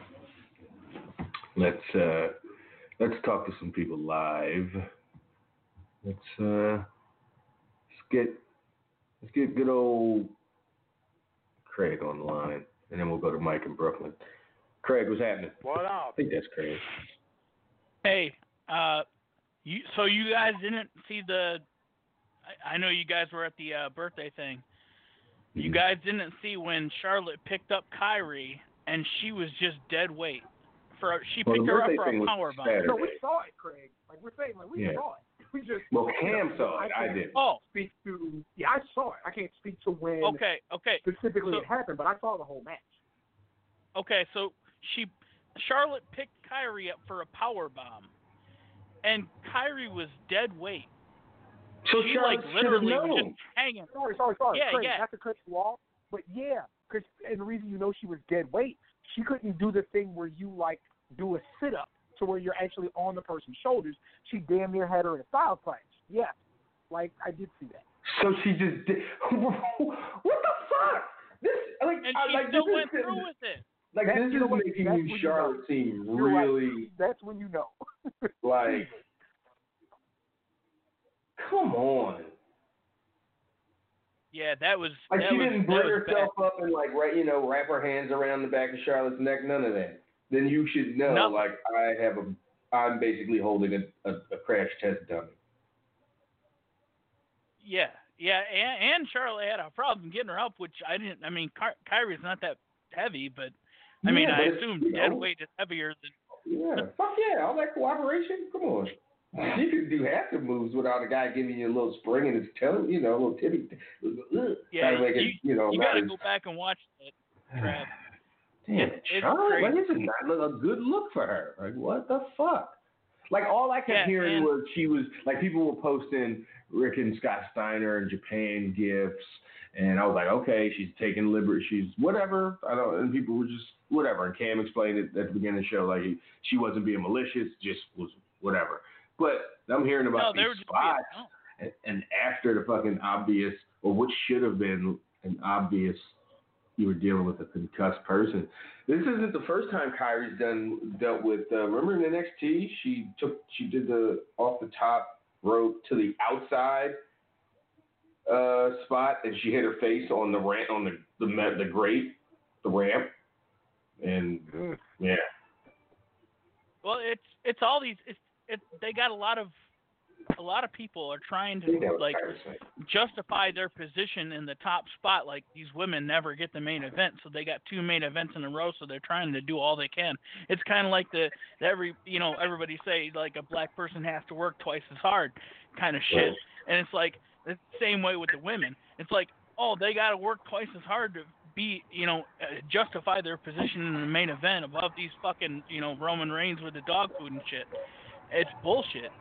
Let's uh, let's talk to some people live. Let's uh, let's get let's get good old Craig on the line, and then we'll go to Mike in Brooklyn. Craig, what's happening? What up? I think that's Craig. Hey, uh, you so you guys didn't see the? I, I know you guys were at the uh, birthday thing. Mm-hmm. You guys didn't see when Charlotte picked up Kyrie, and she was just dead weight. For, she picked well, her up for a power bomb. No, we saw it, Craig. Like we're saying, like we yeah. saw it. We just well, Cam you know, saw it. I, I didn't. Oh, speak to yeah, I saw it. I can't speak to when. Okay, okay. Specifically, so, it happened, but I saw the whole match. Okay, so she, Charlotte picked Kyrie up for a power bomb, and Kyrie was dead weight. So she Charlotte like literally known. was just hanging. Sorry, sorry, sorry. Yeah, Craig, yeah. not to cut you off, but yeah, because and the reason you know she was dead weight, she couldn't do the thing where you like do a sit up to where you're actually on the person's shoulders. She damn near had her in a style clash. Yeah, like I did see that. So she just did. What the fuck? This like and I, she like still this went is, through with it. Like that's, this you know is what, making that's you when Charlotte you know. seem You're really right. That's when you know. like. Come on. Yeah, that was. Like that she was, didn't that bring was herself bad. up and like right, you know, wrap her hands around the back of Charlotte's neck. None of that. Then you should know, No. like I have a, I'm basically holding a, a, a crash test dummy. Yeah, yeah, and, and Charlotte had a problem getting her up, which I didn't. I mean, Ky- Kyrie's not that heavy, but I mean, Yeah, I but it's, assumed you dead know, weight is heavier than. Yeah, fuck yeah, all that cooperation. Come on. You can do half the moves without a guy giving you a little spring in his toe, you know, a little titty. Yeah, trying to make you, it, you know, you not gotta as- go back and watch that, Trav. Damn, It's- it's Charlotte, like crazy. this is not a good look for her. Like, what the fuck? Like, all I kept Yeah, hearing and- was she was, like, people were posting Rick and Scott Steiner and Japan gifts, and I was like, okay, she's taking liberty, she's whatever. I don't, and people were just whatever. And Cam explained it at the beginning of the show, like, she wasn't being malicious, just was whatever. But I'm hearing No, about they were these just being- spots, and, and after the fucking obvious, or what should have been an obvious, you were dealing with a concussed person. This isn't the first time Kyrie's done dealt with. Uh, remember in N X T, she took she did the off the top rope to the outside uh, spot, and she hit her face on the ramp on the the the grate, the ramp, and yeah. Well, it's it's all these. It's it. They got a lot of a lot of people are trying I think that to was like Kyrie's face. justify their position in the top spot. Like these women never get the main event, so they got two main events in a row. So they're trying to do all they can. It's kind of like the, the every you know everybody say like a black person has to work twice as hard, kind of shit. Right. And it's like it's the same way with the women. It's like oh they got to work twice as hard to be you know uh, justify their position in the main event above these fucking you know Roman Reigns with the dog food and shit. It's bullshit.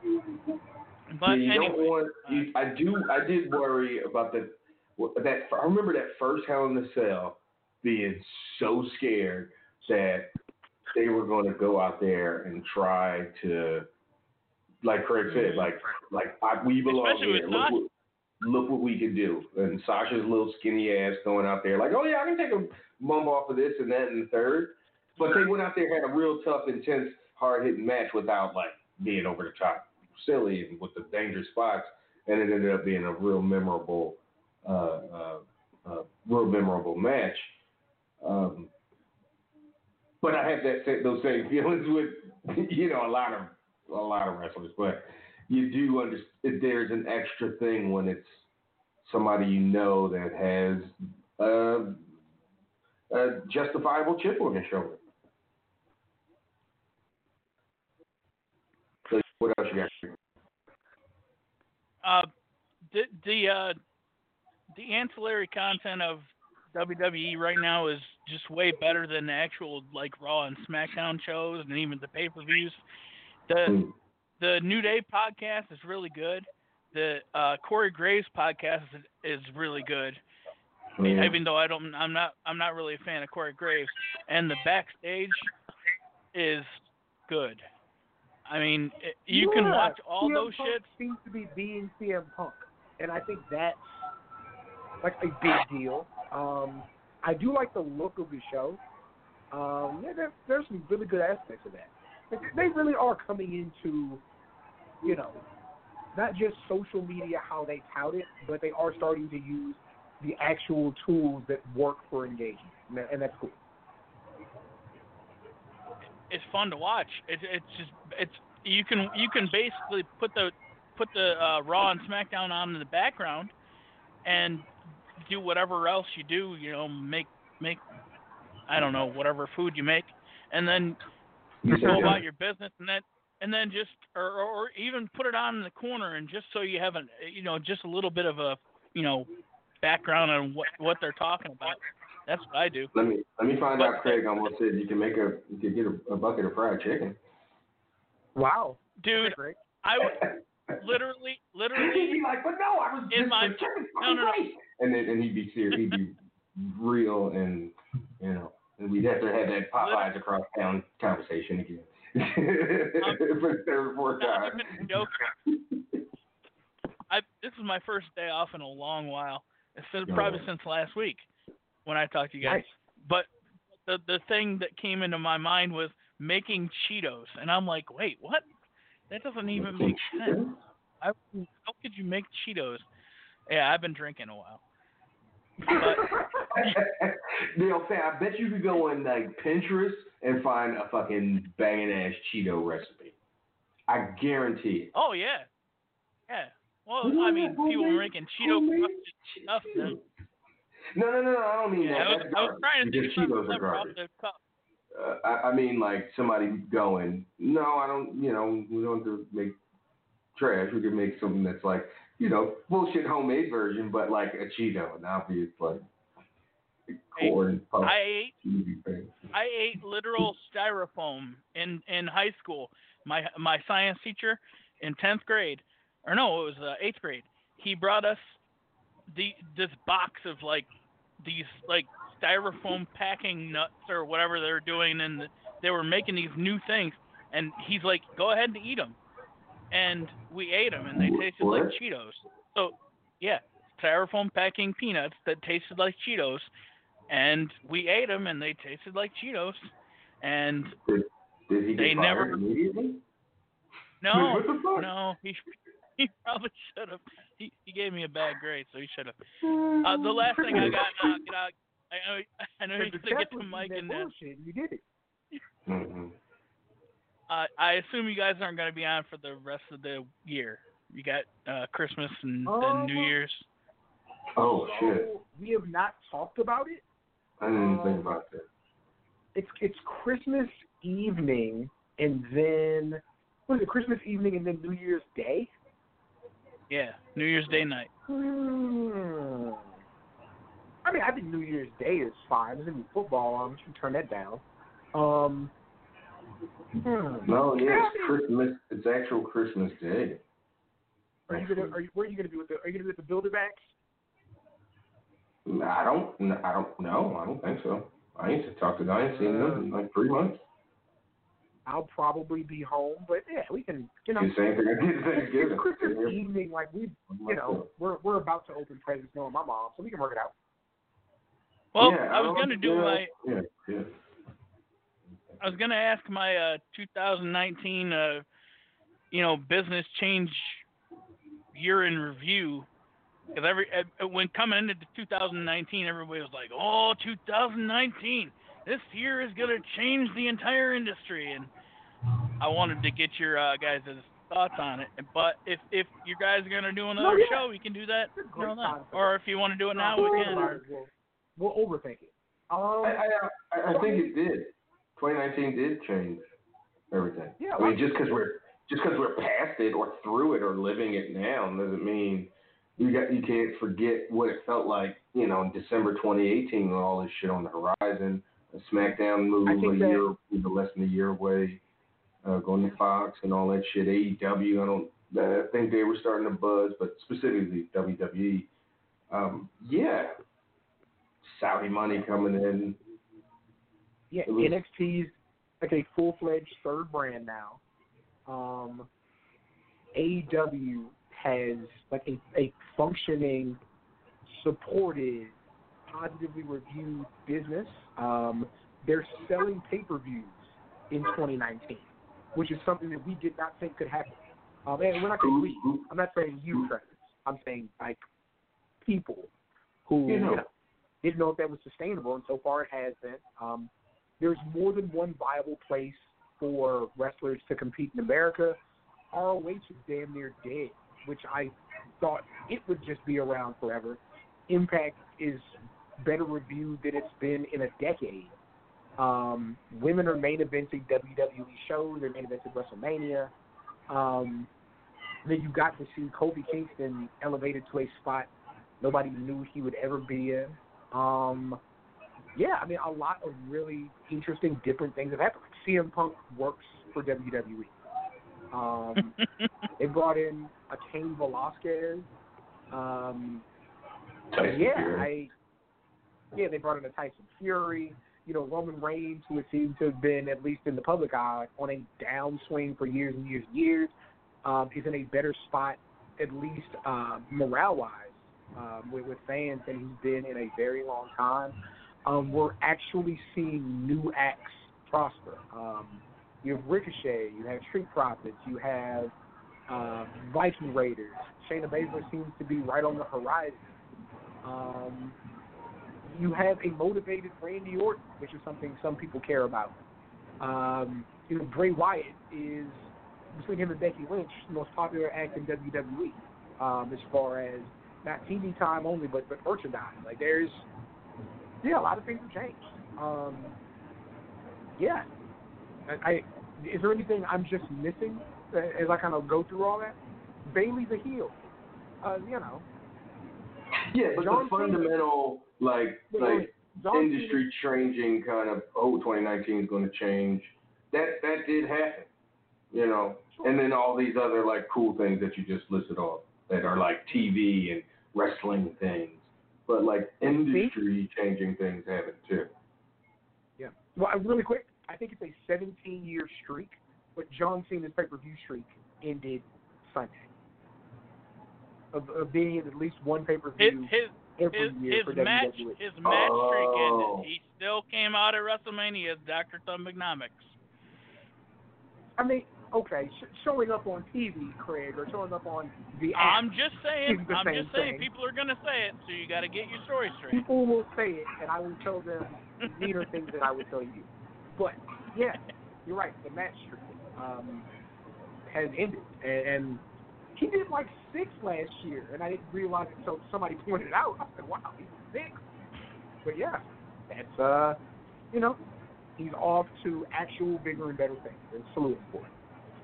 But yeah, you anyway, don't want. You, I do. I did worry about the that. I remember that first Hell in the Cell being so scared that they were going to go out there and try to, like Craig said, like like I, we belong Especially here. with Look Sasha. what, look what we can do. And Sasha's little skinny ass going out there like, oh yeah, I can take a bump off of this and that and the third. But they went out there had a real tough, intense, hard hitting match without like being over the top silly and with the dangerous spots, and it ended up being a real memorable, uh, uh, uh, real memorable match. Um, but I have that those same feelings with you know a lot of a lot of wrestlers, but you do understand there's an extra thing when it's somebody you know that has uh, a justifiable chip on his shoulder. So what else you got? Uh, the the uh, the ancillary content of W W E right now is just way better than the actual like Raw and SmackDown shows and even the pay-per-views. The the New Day podcast is really good. The uh, Corey Graves podcast is, is really good. Yeah. Even though I don't, I'm not, I'm not really a fan of Corey Graves. And the backstage is good. I mean, it, you can Yeah, watch all C M those Punk shits. seems to be being C M Punk, and I think that's like a big deal. Um, I do like the look of the show. Um, yeah, there, there's some really good aspects of that. Like, they really are coming into, you know, not just social media how they tout it, but they are starting to use the actual tools that work for engagement, and, that, and that's cool. It's fun to watch. It's it's just it's you can you can basically put the put the uh, Raw and SmackDown on in the background and do whatever else you do. You know, make make I don't know whatever food you make, and then You go said about yeah. your business, and then and then just or, or or even put it on in the corner, and just so you have a you know just a little bit of a you know background on what what they're talking about. That's what I do. Let me let me find But- out. Craig almost said you can make a you can get a, a bucket of fried chicken. Wow, Dude, okay, I would literally He'd literally be like, but no, I was in this my the chicken's no fucking no no. great. And then and he'd be serious. He'd be real and you know And we'd have to have that Popeyes across town conversation again. Um, For the third or fourth no, time. I've been joking. I this is my first day off in a long while. It's been probably since last week when I talked to you guys. Nice. But the the thing that came into my mind was making Cheetos, and I'm like, wait, what? That doesn't even make sense. I, how could you make Cheetos? Yeah, I've been drinking a while. But, Neil, I bet you could go on like Pinterest and find a fucking banging ass Cheeto recipe. I guarantee it. oh yeah, yeah. Well, I mean, people were making Cheeto crusted stuff. Then. No, no, no, no, I don't mean Yeah, that. I was, That's I was garbage. trying to think Because of something Cheetos are clever off garbage. the cup. Uh, I, I mean, like somebody going, no, I don't. You know, we don't have to make trash. We can make something that's like, you know, bullshit homemade version, but like a Cheeto, an obvious like corn. Hey, puff, I ate cheesy thing. I ate literal styrofoam in, in high school. My my science teacher in tenth grade, or no, it was uh, eighth grade. He brought us the this box of like these like styrofoam packing nuts or whatever they were doing, and they were making these new things. And he's like, "Go ahead and eat them." And we ate them, and they tasted What? like Cheetos. So yeah, styrofoam packing peanuts that tasted like Cheetos. And we ate them, and they tasted like Cheetos. And Did, did he they get never. fired immediately? No, What the fuck? no, he he probably should have. He he gave me a bad grade, so he should have. Uh, the last thing I got, uh, get out. I know I know you gotta get to Mike and then. You did it. Mm-hmm. Uh, I assume you guys aren't going to be on for the rest of the year. You got uh, Christmas and, Uh, and New Year's. Oh So, shit! we have not talked about it. I didn't even Um, think about that. It's it's Christmas evening and then what is it? Christmas evening and then New Year's Day. Yeah, New Year's Day night. Hmm. I mean, I think New Year's Day is fine. There's any football on. We can turn that down. Um. Hmm. No, yeah, Yeah, it's Christmas. It's actual Christmas Day. Are you gonna? Are you? Where are you gonna be with the? Are you gonna be with the Bilderbacks? I don't. I don't know. I don't think so. I ain't to talk to them. I ain't seen them in like three months. I'll probably be home, but yeah, we can. You know, The same thing I did it's, Thanksgiving. it's Christmas evening. Like we, you know, we're we're about to open presents knowing my mom, so we can work it out. Well, Yeah, I was don't- going to do yeah, my. Yeah, yeah. I was going to ask my uh, two thousand nineteen, uh, you know, business change year in review. Because every uh, when coming into two thousand nineteen, everybody was like, "Oh, two thousand nineteen, this year is going to change the entire industry." And I wanted to get your uh, guys' thoughts on it. But if if you guys are going to do another No, yeah. show, we can do that. You know, Great then. time for Or if you want to do it now, we can. Or, We'll, we'll overthink it. Um, I, I, I think it did. twenty nineteen did change everything. Yeah, I mean, well- just because we're just because we're past it or through it or living it now doesn't mean you got you can't forget what it felt like. You know, in December twenty eighteen, with all this shit on the horizon, a SmackDown move I a think that- year, you know, less than a year away, uh, going to Fox and all that shit. A E W, I don't. I think they were starting to buzz, but specifically W W E. Um, yeah, Saudi money coming in. Yeah, It was- N X T's like a full-fledged third brand now. Um, A E W has like a, a functioning, supported, positively reviewed business. Um, they're selling pay-per-views in twenty nineteen, which is something that we did not think could happen. Um, and we're not saying we. I'm not saying you, Travis. I'm saying like people who You know. you know, didn't know if that was sustainable, and so far it has been. Um, there's more than one viable place for wrestlers to compete in America. R O H is damn near dead, which I thought it would just be around forever. Impact is better reviewed than it's been in a decade. Um, women are main eventing W W E shows. They're main eventing WrestleMania. Um, then you got to see Kofi Kingston elevated to a spot nobody knew he would ever be in. Um, yeah, I mean, a lot of really interesting, different things have happened. Like C M Punk works for W W E. Um, they brought in a Cain Velasquez. Um, Tyson yeah, Fury. I. Yeah, they brought in a Tyson Fury. you know, Roman Reigns, who it seems to have been, at least in the public eye, on a downswing for years and years and years, um, is in a better spot, at least uh, morale-wise, um, with, with fans than he's been in a very long time. Um, we're actually seeing new acts prosper. Um, you have Ricochet, you have Street Profits, you have uh, Viking Raiders. Shayna Baszler seems to be right on the horizon. Um, you have a motivated Randy Orton, which is something some people care about. Um, you know, Bray Wyatt is, between him and Becky Lynch, the most popular act in W W E, um, as far as not T V time only, but, but merchandise. Like, there's, yeah, a lot of things have changed. Um, yeah. I, I, is there anything I'm just missing as I kind of go through all that? Bayley's a heel. Uh, you know. Yeah, but John the fundamental, like, Wait, like wait. John industry changing kind of, oh, twenty nineteen is going to change, that that did happen, you know. Sure. And then all these other, like, cool things that you just listed off that are, like, T V and wrestling things. But, like, industry changing things happen, too. Yeah. Well, really quick, I think it's a seventeen-year streak, but John Cena's pay-per-view streak ended Sunday. Of, of being in at least one pay-per-view his, his, every his, year his for match, W W E. His match oh. streak ended. He still came out at WrestleMania as Doctor Thumbognomics. I mean, okay, sh- showing up on T V, Craig, or showing up on the app. I'm just saying. the I'm same just saying. thing. People are gonna say it, so you got to get your story straight. People will say it, and I will tell them meaner things than I would tell you. But yeah, you're right. The match streak um, has ended, and, and he did like six last year, and I didn't realize it until somebody pointed it out. I said, "Wow, he was six." But yeah, that's uh, you know, he's off to actual bigger and better things, and salute him for it.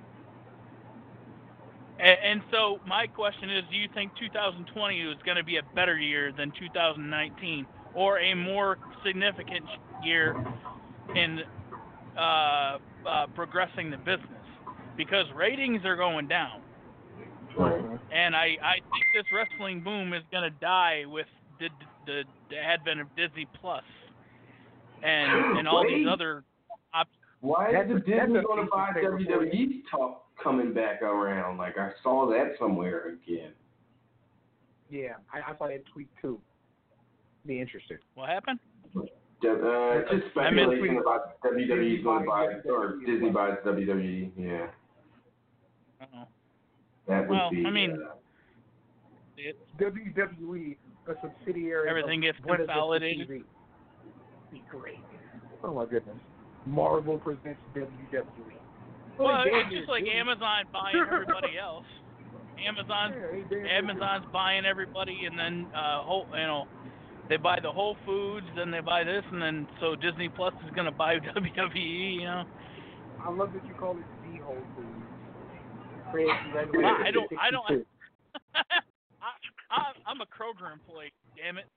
And, and so my question is, do you think two thousand twenty is going to be a better year than two thousand nineteen, or a more significant year in uh, uh, progressing the business? Because ratings are going down. And I, I think this wrestling boom is going to die with the, the the advent of Disney Plus and and all these other options. Why is the Disney going to buy W W E talk coming back around? Like, I saw that somewhere again. Yeah, I, I saw that tweet too. Be interested. What happened? Uh, just speculation about W W E going to buy, or Disney buys W W E. Yeah. Uh-oh. That would well, be. I mean, uh, it, W W E, a subsidiary. Everything of gets Buena Vista consolidated. T V. Be great. Oh my goodness. Marvel presents W W E. Well, Oh, it's damn just it, like dude. Amazon buying everybody else. Amazon's Yeah, they damn Amazon's buying everybody, and then uh, whole you know, they buy the Whole Foods, then they buy this, and then so Disney Plus is gonna buy W W E. You know. I love that you call it the Whole Foods. Craig, Well, congratulations. I don't. I don't. sixty-two. I, I, I'm a Kroger employee. Damn it.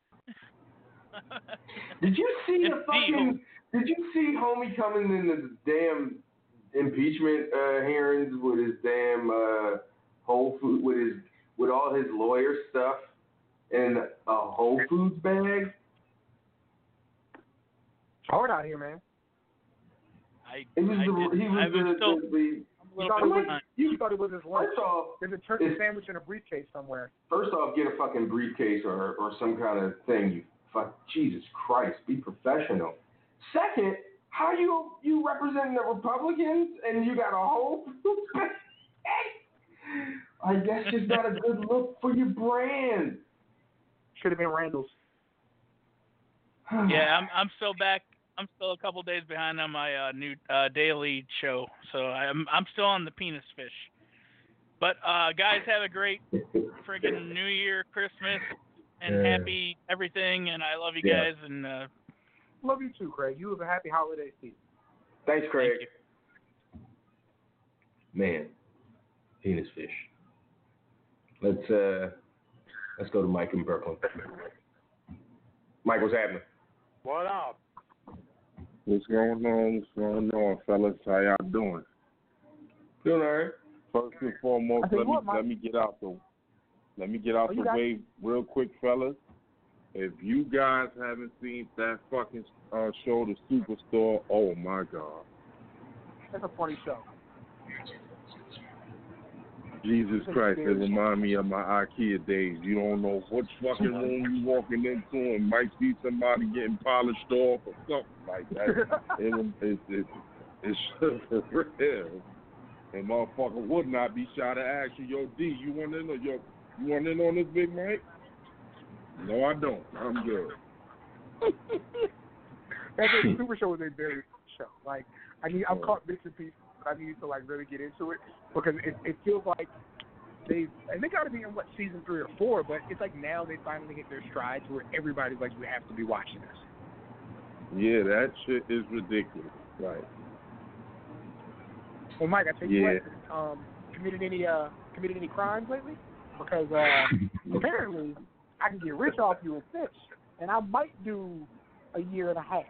Did you see It's the fucking? Did you see homie coming in the damn impeachment uh, hearings with his damn uh, Whole Food with his with all his lawyer stuff in a Whole Foods bag? Hard out here, man. I, It was I the, did, he I was was the, still the, the You thought, it was, you thought it was his lunch. First off, There's a turkey it's- sandwich in a briefcase somewhere. First off, get a fucking briefcase or, or some kind of thing. You fuck, Jesus Christ, be professional. Second, how you you representing the Republicans and you got a Whole Foods bag? Like, that's just not a good look for your brand. Should have been Randall's. Yeah, I'm. I'm still back. I'm still a couple days behind on my uh, new uh, daily show, so I'm. I'm still on the penis fish. But uh, guys, have a great friggin' New Year, Christmas, and Yeah. happy everything. And I love you Yeah. guys. And uh, Love you too, Craig. You have a happy holiday season. Thanks, Craig. thank you. Man, penis fish. Let's uh, let's go to Mike in Brooklyn. Mike, what's happening? What up? What's going on? What's going on, fellas? How y'all doing? Doing all right. First and foremost, I tell let you me what, Mike. let me get out the let me get out Oh, the you got way real quick, fellas. if you guys haven't seen that fucking uh, show, The Superstore, oh my God. That's a funny show. Jesus Christ, it remind me of my IKEA days. You don't know which fucking room you walking into and might see somebody getting polished off or something like that. it, it, it, it's for real. And motherfucker would not be shy to ask you, yo, D, you want in or yo, you want in on this Big Mike? No, I don't. I'm good. That's a Super Show is a very good show. Like, I need, I've caught bits and pieces, but I need to like really get into it because it, it feels like they and they got to be in what season three or four, but it's like now they finally hit their strides where everybody's like, we have to be watching this. Yeah, that shit is ridiculous. Right. Well, Mike, I tell you Yeah. what, um, committed any uh committed any crimes lately? Because uh, apparently I can get rich off you in tips, and I might do a year and a half.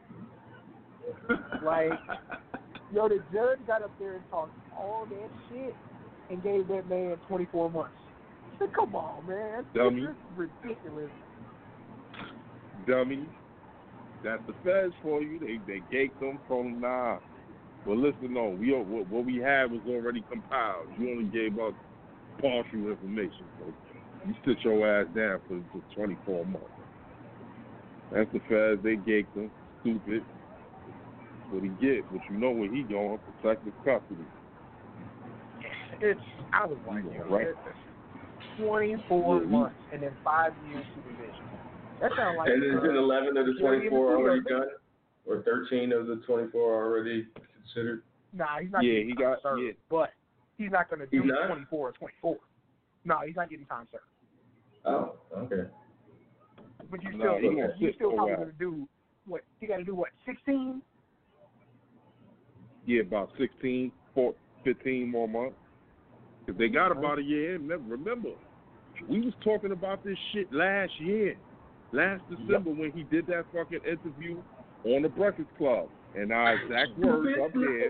Like, yo, the judge got up there and talked all that shit and gave that man twenty-four months. I said, come on, man. Dummy. This is ridiculous. Dummy. That's the feds for you. They they gate them from nah. Well, listen, no, we what, what we had was already compiled. You only gave us partial information, so you sit your ass down for, for twenty-four months. That's the feds. They gate them. Stupid. What he get, but you know where he going, protective custody. It's, I was like, yo, right. twenty-four Yeah, months and then five years supervision. That sounds like. And is uh, it eleven of the twenty-four yeah, already done? Or thirteen of the twenty-four already considered? Nah, he's not Yeah, getting he time got- served, yeah. but he's not going to do He's not? twenty-four or twenty-four. No, he's not getting time served. Oh, okay. But you No, still, he you, gonna you sit still for a probably while. going to do what? You got to do what? sixteen? Yeah, about sixteen, fourteen, fifteen more months. Because they got about a year in. Remember, we was talking about this shit last year. Last December when he did that fucking interview on the Breakfast Club. And our exact words up there.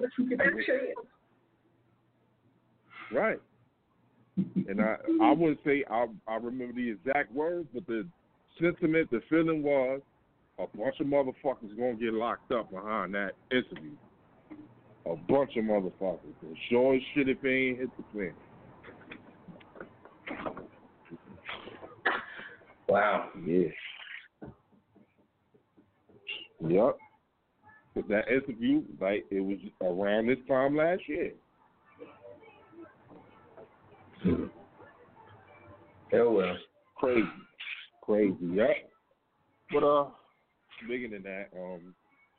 Right. And I I wouldn't say I I remember the exact words, but the sentiment, the feeling was a bunch of motherfuckers gonna get locked up behind that interview. A bunch of motherfuckers. And sure as shit if they ain't hit the plan. Wow. Yeah. Yep. But that interview, like, it was around this time last year. Hell well. Crazy. Crazy, yep. But, uh, bigger than that, um,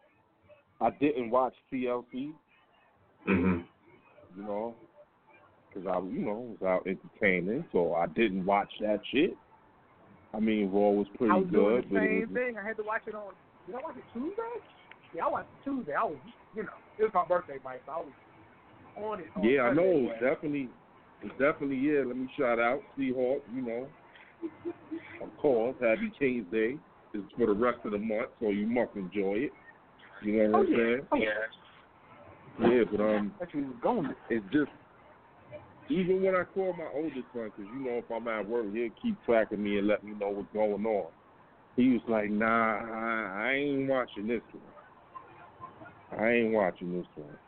I didn't watch T L C, Mm-hmm. you know, because I, you know, was out entertaining, so I didn't watch that shit. I mean, Raw was pretty I was doing good, the but it same was, thing. I had to watch it on. Did I watch it Tuesday? Yeah, I watched it Tuesday. I was, you know, it was my birthday, Mike, so I was on it. On yeah, I Sunday know, anyway. definitely, it's definitely, yeah, let me shout out Seahawks, you know, of course, Happy King's Day is for the rest of the month, so you must enjoy it, you know what Oh, I'm yeah. saying? Oh, yeah. Yeah, but, um, That's where he was going. it's just, even when I call my oldest son, because, you know, if I'm at work, he'll keep tracking me and let me know what's going on. He was like, nah, I, I ain't watching this one. I ain't watching this one.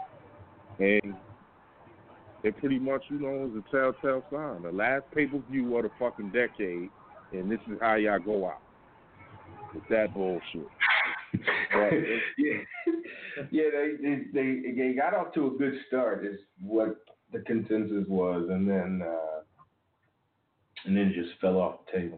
And it pretty much, you know, is a telltale sign. The last pay-per-view of the fucking decade, and this is how y'all go out. With that bullshit. But it's, yeah, yeah. They, they they they got off to a good start. Is what the consensus was, and then uh, and then just fell off the table.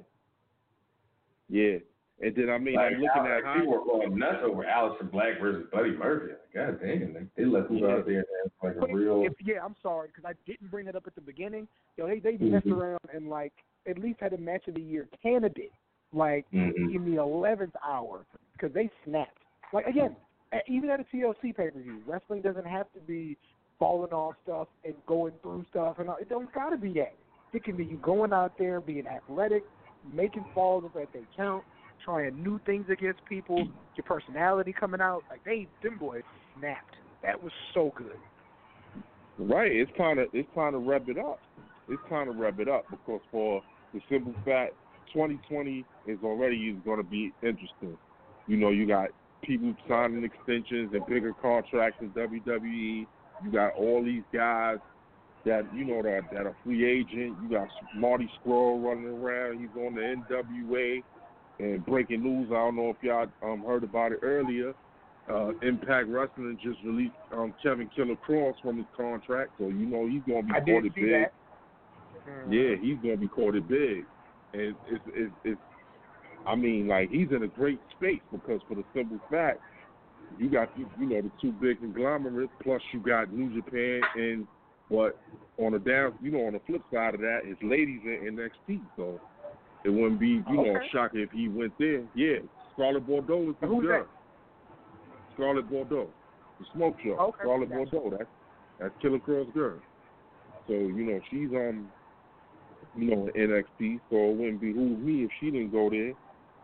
yeah. And then, I mean, Like, I'm looking Alex, at how... people were going nuts over Aleister Black versus Buddy Murphy. Like, God damn, they, they left him out there as like a real. If, yeah, I'm sorry because I didn't bring it up at the beginning. Yo, they they Mhm. messed around and like at least had a match of the year candidate like Mhm. in the eleventh hour because they snapped. Like again, at- even at a T L C pay per view, wrestling doesn't have to be falling off stuff and going through stuff, and all. It don't got to be that. It can be you going out there being athletic, making falls that they count, trying new things against people, your personality coming out. Like they, them boys snapped. That was so good. Right, it's kind of it's kind of rev it up. It's kind of rev it up because for the simple fact, twenty twenty is already going to be interesting. You know, you got people signing extensions and bigger contracts in W W E. You got all these guys that, you know, that, that are free agent. You got Marty Scurll running around. He's on the N W A. And breaking news, I don't know if y'all um, heard about it earlier. Uh, Impact Wrestling just released um, Kevin Killer Cross from his contract, so you know he's going to be I courted did see big. that. Mm-hmm. Yeah, he's going to be courted big, and it's, it's it's I mean, like, he's in a great space because for the simple fact, you got you, you know the two big conglomerates, plus you got New Japan, and but on the down, you know, on the flip side of that is ladies in N X T, so it wouldn't be you know Okay. shocking if he went there. Yeah, Scarlett Bordeaux is the Who's girl. that? Scarlett Bordeaux, the Smoke Show. Okay, Scarlett gotcha. Bordeaux, that's that's Killer Crow's girl. So you know she's um, you know in N X T, so it wouldn't behoove me if she didn't go there.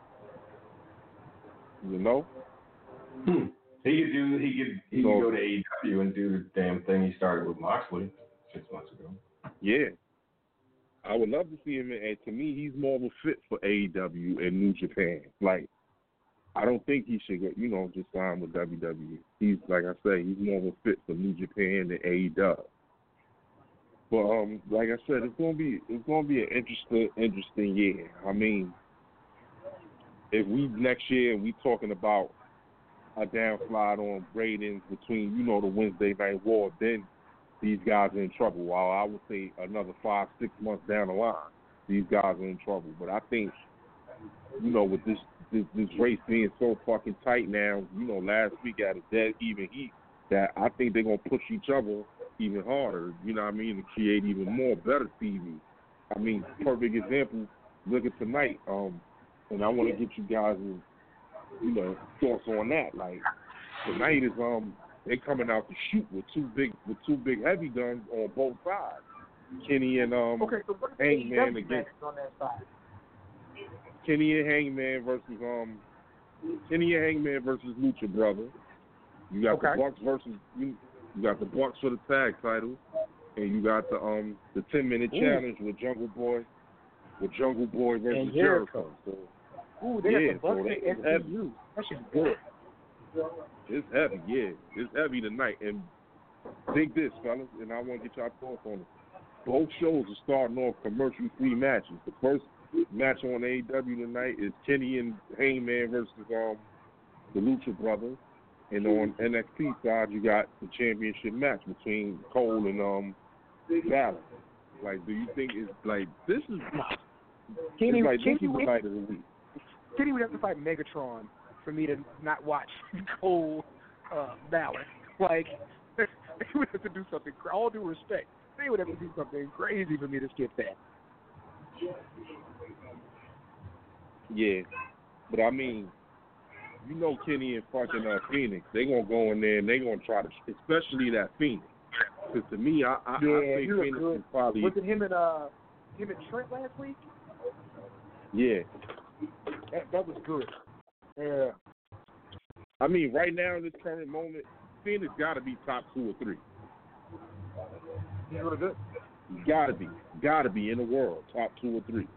You know. Hmm. He could do. He could. He No. could go to A E W and do the damn thing he started with Moxley six months ago. Yeah. I would love to see him, and to me, he's more of a fit for A E W and New Japan. Like, I don't think he should go, you know, just sign with W W E. He's, like I say, he's more of a fit for New Japan than A E W. But um, like I said, it's gonna be it's gonna be an interesting interesting year. I mean, if we next year we talking about a downslide on ratings between you know the Wednesday Night War, then these guys are in trouble. While I would say another five six months down the line, these guys are in trouble. But I think you know with this this, this race being so fucking tight now, you know last week at a dead even heat, that I think they're gonna push each other even harder, you know what I mean, to create even more better T V. I mean, perfect example, look at tonight, um, and I want to get you guys' you know, thoughts on that. Like, tonight is, um, they coming out to shoot with two big, with two big heavy guns on both sides. Kenny and, um, Okay, so what is the Hangman A E W against, match on that side? Kenny and Hangman versus, um, Kenny and Hangman versus Lucha Brother. You got Okay. the Bucks versus, you, you got the Bucks for the tag title, and you got the um the ten minute Ooh. challenge with Jungle Boy, with Jungle Boy versus And Jericho. So, Ooh, they yeah, got the Bucks so they, and it's S C heavy. U. That should be good. It's heavy, yeah. It's heavy tonight. And think this, fellas, and I want to get y'all thoughts on it. Both shows are starting off commercial-free matches. The first match on A E W tonight is Kenny and Hangman versus um the Lucha Brothers. And on N X T side, you got the championship match between Cole and um Balor. Like, do you think it's like this is Kenny, it's like Kenny, this is the would, night of the week? Kenny would have to fight Megatron for me to not watch Cole uh, Balor. Like, they would have to do something, all due respect, they would have to do something crazy for me to skip that. Yeah, but I mean, you know, Kenny and fucking uh, Phoenix, they gonna go in there and they gonna try to, especially that Phoenix. Because to me, I I, Yeah, I think he looked Phoenix good. is probably Was it him and uh him and Trent last week? yeah. That that was good. Yeah. I mean, right now in this current moment, Phoenix got to be top two or three. He's really good. Got to be, got to be in the world top two or three.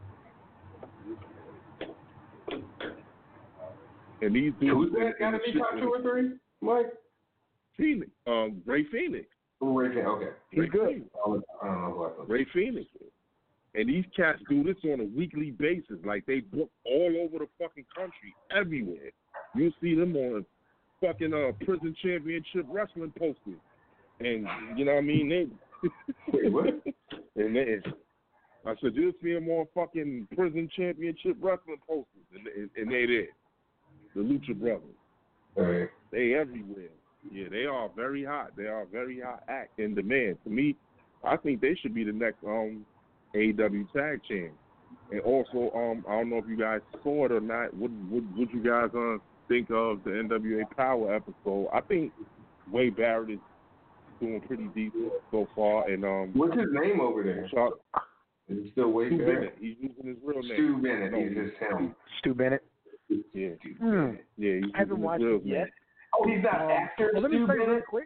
And these dudes, Who's that? Got to be top two or three, Mike? Phoenix, um, Ray Phoenix. Oh, Ray Phoenix. Okay. Ray Phoenix. I don't know who I thought. Ray Phoenix. And these cats do this on a weekly basis. Like, they book all over the fucking country, everywhere. You see them on fucking uh, prison championship wrestling posters. And, you know what I mean? They, Wait, what? And they, I said, you'll see them on fucking prison championship wrestling posters. And, and, and they there. The Lucha Brothers. All right. They everywhere. Yeah, they are very hot. They are a very hot act in demand. To me, I think they should be the next um A E W tag champ. And also, um, I don't know if you guys saw it or not. What what what you guys uh, think of the N W A Power episode? I think Wade Barrett is doing pretty decent so far. And um, what's his name over there? Chuck, Is it still Wade Stu Barrett? Bennett. He's using his real name. Stu Bennett. No, He's just him. Stu Bennett. Yeah, Hmm. yeah. He's I haven't using his watched real it yet. name. Oh, he's not Um, actor. well, let me Stu tell you real Bennett? quick.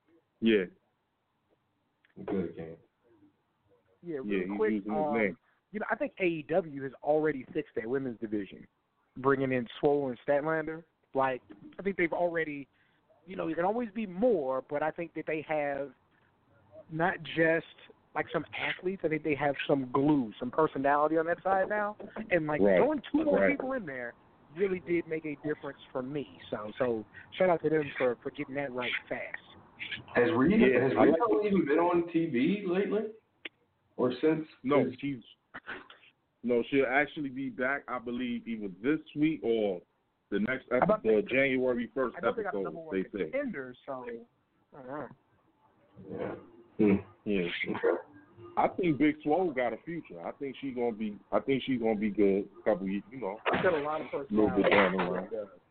Yeah, Good game. Yeah, real yeah. He's quick. using his Um, name. you know, I think A E W has already fixed their women's division, bringing in Swole and Statlander. Like, I think they've already, you know, there can always be more, but I think that they have not just like some athletes. I think they have some glue, some personality on that side now. And like right. throwing two more right. people in there really did make a difference for me. So, so shout out to them for, for getting that right fast. Has Rita, yeah, has Rita like even been on T V lately? Or since? No, she's no. She'll actually be back, I believe, either this week or the next episode, the January first episode. They, they say. Contenders, so I don't know. Yeah. Hmm. Yeah. Okay. I think Big Swole got a future. I think she's gonna be. I think she's gonna be good. A couple, you know. She's got a lot of a little bit down the line.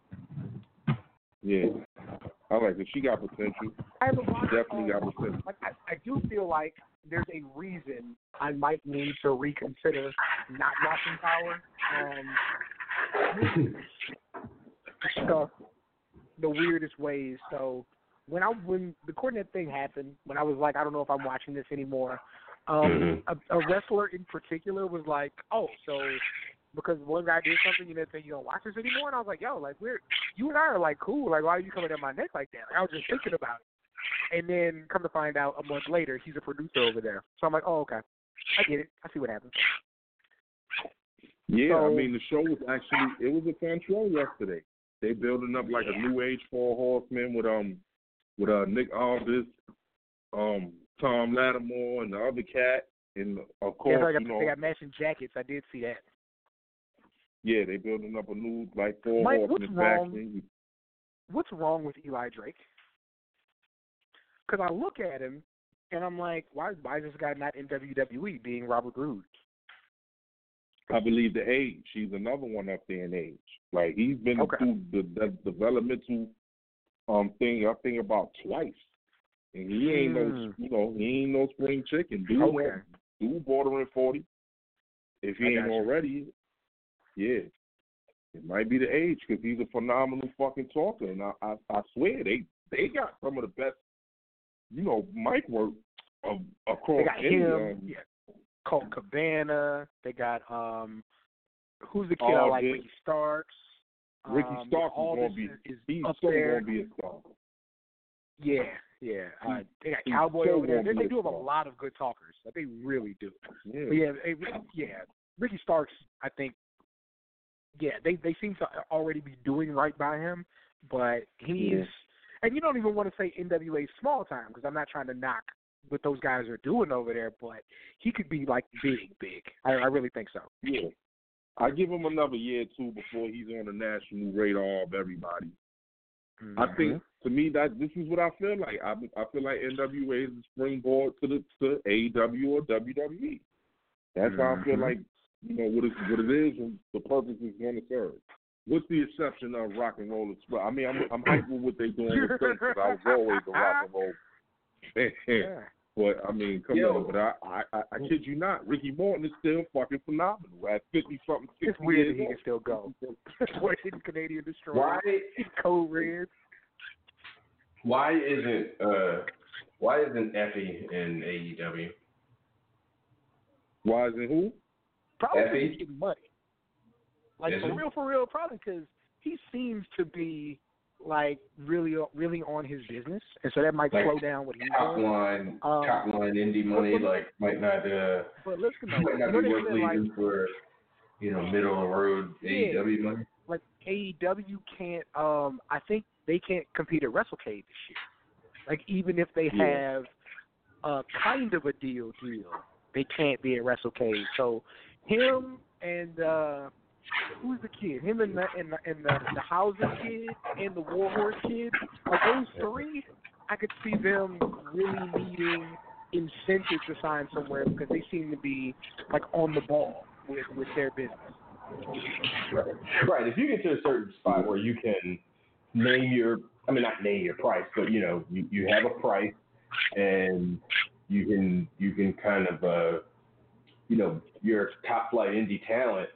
Yeah, I like it. She got potential. I have a she definitely got potential. Like I, I do feel like there's a reason I might need to reconsider not watching Power. Um, stuff the weirdest ways. So when I when the Cornette thing happened, when I was like, I don't know if I'm watching this anymore. Um, mm-hmm. a, a wrestler in particular was like, oh, so because one guy did something, you didn't think you don't watch this anymore, and I was like, yo, like we're you and I are like cool, like why are you coming at my neck like that? Like I was just thinking about it, and then come to find out a month later, he's a producer over there. So I'm like, oh, okay, I get it, I see what happens. Yeah, so, I mean the show was actually it was a fun show yesterday. They building up like yeah. a new age Four Horsemen with um with uh Nick Aldis, um Tom Lattimore, and the other cat, and of course yeah, so got, you know they got matching jackets. I did see that. Yeah, they building up a new like Four Mike, Horsemen what's wrong, faction. What's wrong with Eli Drake? Because I look at him and I'm like, why why is this guy not in W W E being Robert Roode? I believe the age. He's another one up there in age. Like he's been okay. through the, the developmental um thing. I think about twice, and he ain't mm. no, you know, he ain't no spring chicken. Dude, okay. dude bordering forty. If he I ain't already, yeah, it might be the age because he's a phenomenal fucking talker, and I, I, I swear they they got some of the best, you know, mic work of across they got India. him. Yeah. Colt Cabana. They got um, who's the kid I like? Ricky Starks. Ricky um, Starks is going to be is he's up so there. going to be a star. Yeah, yeah. Uh, they got he's Cowboy so over there. They, they do have a star. lot of good talkers. Like, they really do. Yeah. But yeah, they, yeah. Ricky Starks, I think. Yeah, they they seem to already be doing right by him, but he's yeah. and you don't even want to say N W A small time because I'm not trying to knock what those guys are doing over there, but he could be like big, big. I, I really think so. Yeah, I give him another year or two before he's on the national radar of everybody. Mm-hmm. I think to me that this is what I feel like. I I feel like N W A is a springboard to the to A E W or W W E. That's mm-hmm. how I feel like you know what it what it is and the purpose is going to serve. What's the exception of Rock and Roll Express? I mean, I'm I'm hyped with what they're doing with things because I was always a rock and roll. Yeah. But I mean, come Yo. on, but I, I, I, I kid you not, Ricky Morton is still fucking phenomenal at fifty something. It's weird that he can still go. What in Canadian Destroyer? Why? Code Red. Why isn't uh why isn't Effie in A E W? Why isn't who? Probably Effie? because he's getting money. Like Is for he? real, for real, probably because he seems to be like really, really on his business, and so that might like slow down what he's top doing. line, um, top line indie money, but, like might not uh, but listen, though, might not you know be they worth said, leaving like, for you know middle of the road A E W yeah, money. Like A E W can't. Um, I think they can't compete at WrestleCade this year. Like even if they yeah. have a kind of a deal, deal, they can't be at WrestleCade. So him and. uh Who's the kid? Him and the and the, and the, the Hauser kid and the Warhorse kid. Like those three, I could see them really needing incentive to sign somewhere because they seem to be like on the ball with, with their business. Right. Right. If you get to a certain spot where you can name your, I mean not name your price, but you know you, you have a price and you can you can kind of uh, you know your top flight indie talent.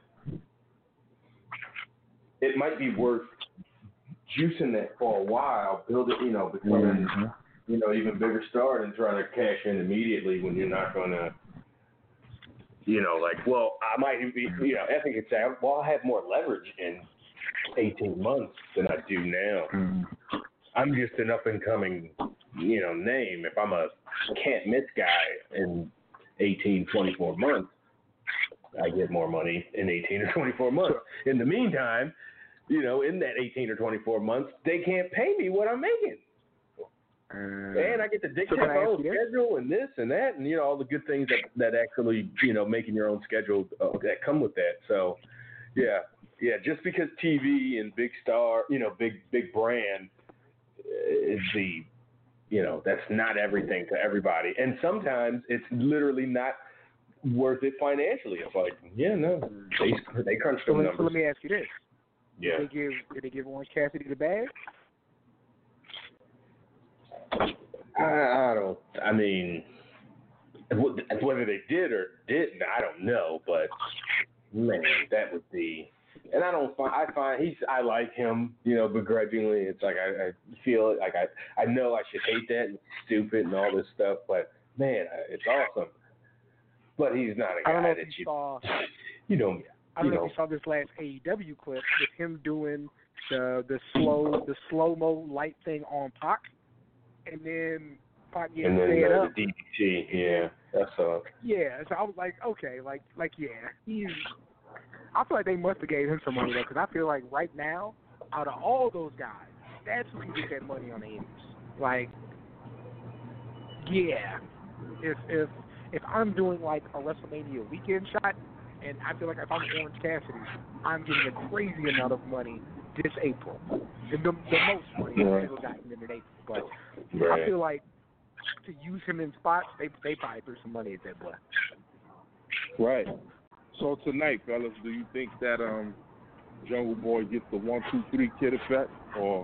It might be worth juicing that for a while, build it, you know, becoming, mm-hmm. you know, even bigger star than trying to cash in immediately when you're not going to, you know, like, well, I might even be, you know, Effie could say, well, I have more leverage in eighteen months than I do now. Mm. I'm just an up-and-coming, you know, name. If I'm a can't-miss guy in eighteen, twenty-four months, I get more money in eighteen or twenty-four months. In the meantime, you know, in that eighteen or twenty-four months, they can't pay me what I'm making. Uh, and I get to dictate so my own schedule and this and that and, you know, all the good things that, that actually, you know, making your own schedule uh, that come with that. So, yeah, yeah, just because T V and big star, you know, big, big brand is the, you know, that's not everything to everybody. And sometimes it's literally not worth it financially. It's like, yeah, no, they they crunch so them let, numbers. so let me ask you this. Yeah. Did they give, did they give Orange Cassidy the bag? I, I don't, I mean, whether they did or didn't, I don't know, but man, that would be, and I don't find, I find he's, I like him, you know, begrudgingly. It's like, I, I feel like I, I know I should hate that and it's stupid and all this stuff, but man, it's awesome. But he's not a I don't guy know if that you you, saw, you know, I don't you know know, if you saw this last A E W clip with him doing the the slow the slow mo light thing on Pac, and then Pac getting and then fed uh, up. the D D T, yeah, that's uh, Yeah, so I was like, okay, like like yeah, he's. I feel like they must have gave him some money though, because I feel like right now, out of all those guys, that's who can get that money on the Indies. Like, yeah, if if if I'm doing like a WrestleMania weekend shot, and I feel like if I'm Orange Cassidy, I'm getting a crazy amount of money this April, and the, the most money I've ever gotten in an April. But right. I feel like to use him in spots, they they probably threw some money at that boy. Right. So tonight, fellas, do you think that um Jungle Boy gets the one, two, three kid effect, or?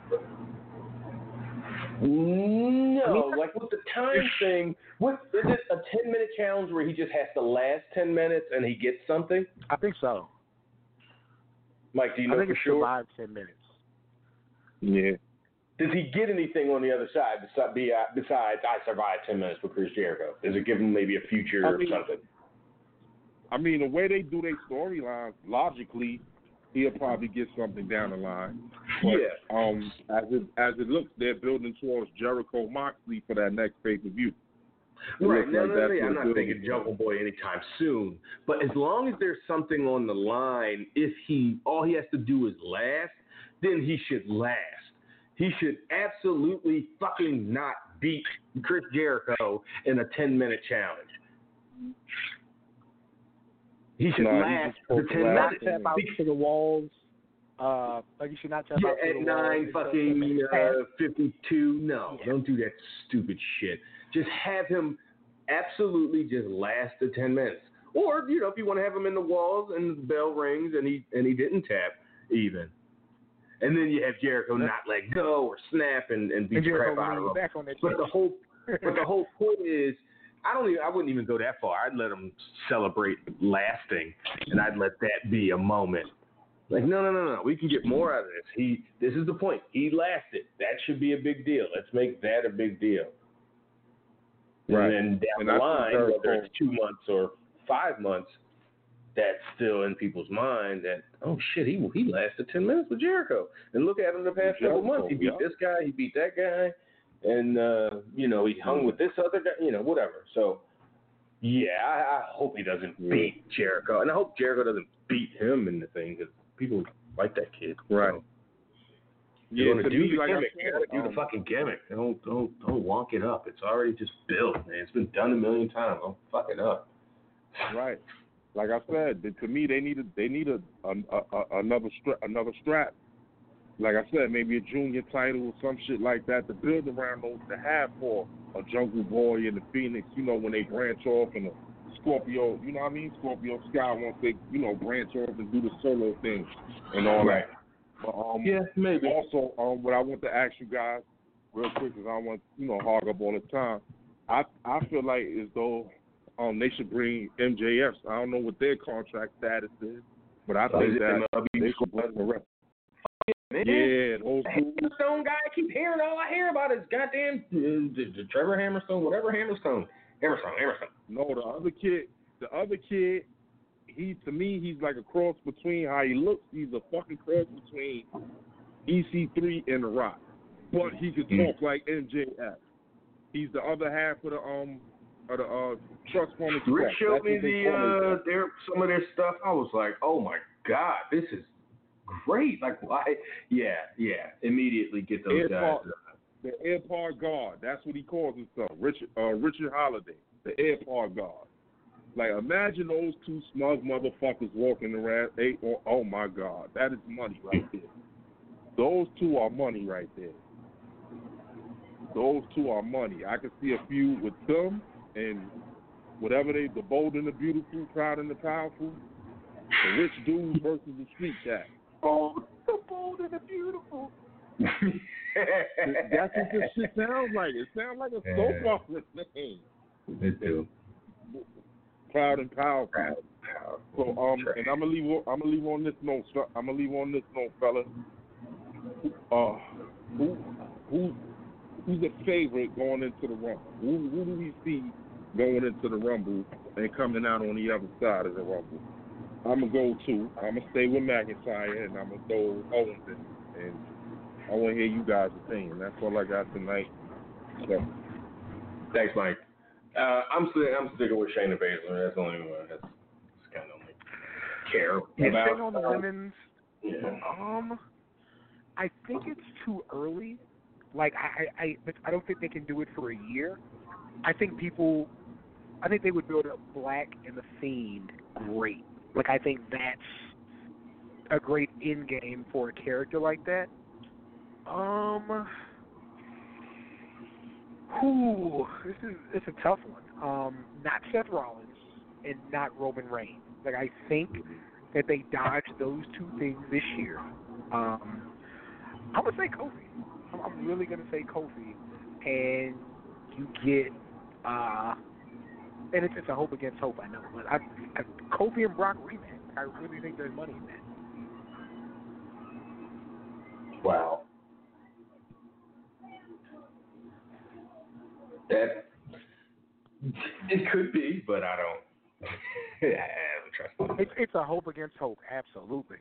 No, like with the time thing, what is it a ten minute challenge where he just has to last ten minutes and he gets something? I think so. Mike, do you know I think for it's sure? survive ten minutes. Yeah. Does he get anything on the other side besides, besides I survived ten minutes with Chris Jericho? Does it give him maybe a future I or mean, something? I mean, the way they do their storylines, logically, he'll probably get something down the line. But, yeah. Um, as it as it looks, they're building towards Jericho Moxley for that next pay per view. Right. No, like no, no, no. I'm not thinking Jungle Boy anytime soon. But as long as there's something on the line, if he all he has to do is last, then he should last. He should absolutely fucking not beat Chris Jericho in a ten minute challenge. He should no, last the ten Not minutes. tap out to the walls. Uh, like you should not tap Yeah, out to at the nine walls. fucking uh, fifty-two. No, Yeah. don't do that stupid shit. Just have him absolutely just last the ten minutes. Or, you know, if you want to have him in the walls and the bell rings and he and he didn't tap even. And then you have Jericho not let go or snap and, and beat And the crap Jericho out of leans him. back on that But shit. the whole but the whole point is I don't even I wouldn't even go that far. I'd let him celebrate lasting and I'd let that be a moment. Like, no, no, no, no. We can get more out of this. He this is the point. He lasted. That should be a big deal. Let's make that a big deal. Right. And then down And the I think line, Jericho- whether it's two months or five months, that's still in people's mind that, oh shit, he he lasted ten minutes with Jericho. And look at him the past couple Jericho, months. He beat yeah. this guy, he beat that guy, and uh, you know, he hung with this other guy, you know, whatever. So yeah, I, I hope he doesn't Yeah. beat Jericho. And I hope Jericho doesn't beat him in the thing because people like that kid. Right. So, Yeah, you're gonna to do me, the like I gimmick. said, You gotta do um, the fucking gimmick. Don't don't don't wonk it up. It's already just built, man. It's been done a million times. Don't fuck it up. Right. Like I said, to me, they need a, they need a, a, a another strap, another strap. Like I said, maybe a junior title or some shit like that to build around those to have for a Jungle Boy and the Phoenix. You know, when they branch off and the Scorpio, you know what I mean? Scorpio Sky once they you know branch off and do the solo thing and all Right. that. But, um, Yeah, maybe. Also, um, what I want to ask you guys real quick, because I don't want you know hog up all the time. I I feel like as though um they should bring M J Fs. I don't know what their contract status is, but I Oh, is think it that M L B? they should bring the rest. Man. Yeah, old school. Hammerstone guy, I keep hearing all I hear about is goddamn uh, the, the Trevor Hammerstone, whatever Hammerstone. Hammerstone, Hammerstone. No, the other kid, the other kid, he to me, he's like a cross between how he looks. He's a fucking cross between E C three and The Rock, but he could talk mm. like M J F. He's the other half of the um of the uh, trust fund. Rick showed me the uh, their some of their stuff. I was like, oh my god, this is great. Like, why? Yeah, yeah. Immediately get those Air guys. Park, the Airport Guard. That's what he calls himself. Richard uh, Richard Holiday, the Airport Guard. Like, imagine those two smug motherfuckers walking around. They, oh, oh my God, that is money right there. Those two are money right there. Those two are money. I can see a few with them and whatever they, the bold and the beautiful, proud and the powerful, the rich dudes versus the street cat. Oh, the bold and the beautiful. That's what this shit sounds like. It sounds like a soap opera thing. It do. Proud and powerful. Proud and powerful. So um, and I'm gonna leave. I'm gonna leave on this note. I'm gonna leave on this note, fella. Uh, who, who, who's a favorite going into the Rumble? Who, who do we see going into the Rumble and coming out on the other side of the Rumble? I'm gonna go to. I'm gonna stay with McIntyre, and I'm gonna throw Owens in, and I want to hear you guys' opinion. That's all I got tonight. So, thanks, Mike. Uh, I'm st- I'm sticking with Shayna Baszler. That's the only one that's, that's kind of like care yeah, about. Thing on the women's, yeah. um, I think it's too early. Like I, I, I don't think they can do it for a year. I think people, I think they would build up Black and the Fiend great. Like I think that's a great end game for a character like that. Um. Whew, this is it's a tough one. Um, not Seth Rollins and not Roman Reigns. Like I think that they dodged those two things this year. Um, I'm gonna say Kofi. I'm, I'm really gonna say Kofi, and you get uh, and it's, it's a hope against hope. I know, but I, I, Kofi and Brock rematch. I really think there's money in that. Wow. That it could be, but I don't. I don't trust it. It's it's a hope against hope, absolutely.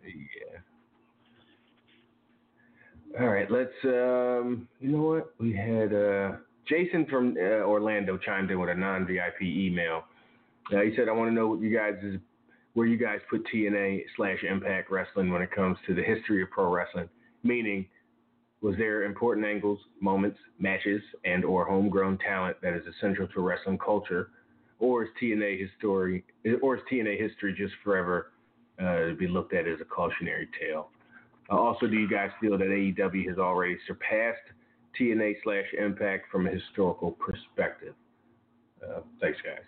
Yeah. All right, let's. Um, you know what? We had uh, Jason from uh, Orlando chimed in with a non-V I P email. Uh, he said, "I want to know what you guys is where you guys put T N A slash Impact Wrestling when it comes to the history of pro wrestling, meaning." Was there important angles, moments, matches, and or homegrown talent that is essential to wrestling culture, or is T N A history, or is T N A history just forever uh, to be looked at as a cautionary tale? Uh, also, do you guys feel that A E W has already surpassed T N A slash Impact from a historical perspective? Uh, thanks, guys.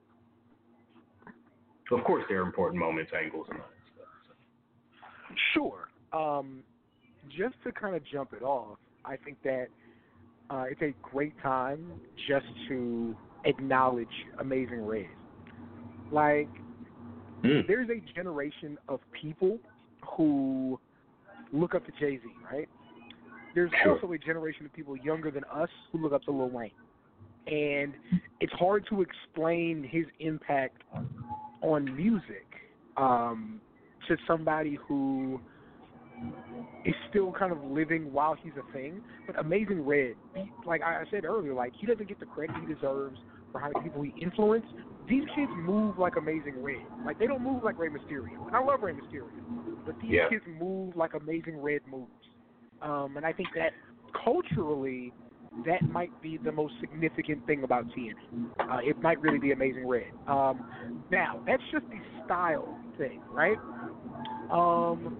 Of course, there are important moments, angles, and all that stuff. So. Sure. Um, Just to kind of jump it off, I think that uh, it's a great time just to acknowledge Amazing Red. Like, mm. there's a generation of people who look up to Jay-Z, right? There's sure. also a generation of people younger than us who look up to Lil Wayne. And it's hard to explain his impact on music um, to somebody who is still kind of living while he's a thing. But Amazing Red, like I said earlier, like he doesn't get the credit he deserves for how many people he influenced. These kids move like Amazing Red. Like they don't move like Rey Mysterio. And I love Rey Mysterio. But these yeah. kids move like Amazing Red moves. Um, and I think that culturally, that might be the most significant thing about T N A. Uh, it might really be Amazing Red. Um, now, that's just the style thing, right? Um...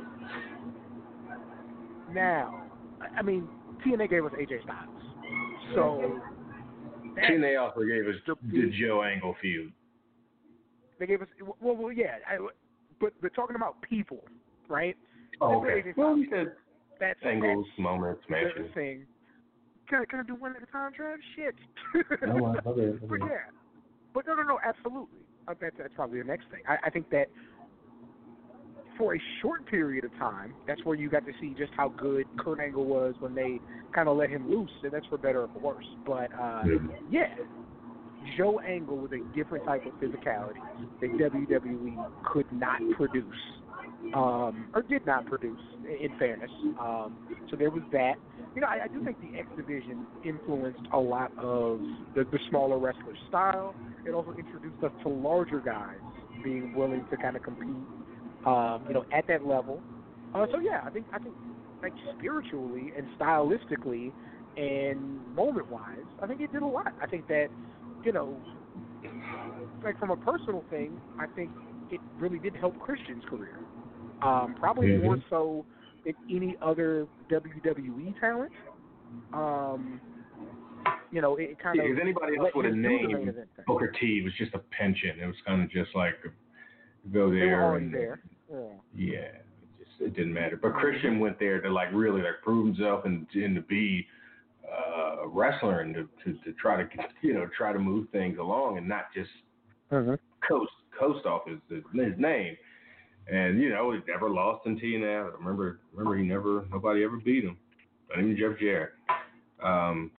Now, I mean, T N A gave us A J Styles. So T N A also gave us the, the Joe Angle feud. They gave us, well, well yeah, I, but we're talking about people, right? Oh, okay. Well, we said that's, angles, that's, moments, matches. Thing. Can I, can I do one at a time, Trav? Shit. No, I love it. But yeah. But no, no, no, absolutely. Uh, that's, that's probably the next thing. I, I think that for a short period of time, that's where you got to see just how good Kurt Angle was when they kind of let him loose, and that's for better or for worse. But, uh, yeah, Joe Angle was a different type of physicality that W W E could not produce, um, or did not produce, in fairness. Um, so there was that. You know, I, I do think the X Division influenced a lot of the, the smaller wrestler style. It also introduced us to larger guys being willing to kind of compete, um, you know, at that level. Uh, so yeah, I think I think like spiritually and stylistically and moment-wise, I think it did a lot. I think that, you know, like from a personal thing, I think it really did help Christian's career. Um, probably mm-hmm. more so than any other W W E talent. Um, you know, it, it kind yeah, of. If anybody else would have named Booker T, it was just a pension. It was kind of just like go there. They were already and, there. Yeah. Yeah, it, just, it didn't matter. But Christian went there to like really like prove himself and, and to be uh, a wrestler and to, to to try to you know try to move things along and not just mm-hmm. coast coast off his his name. And, you know, he never lost in T N A. I remember, remember he never, nobody ever beat him. Not even Jeff Jarrett. Um,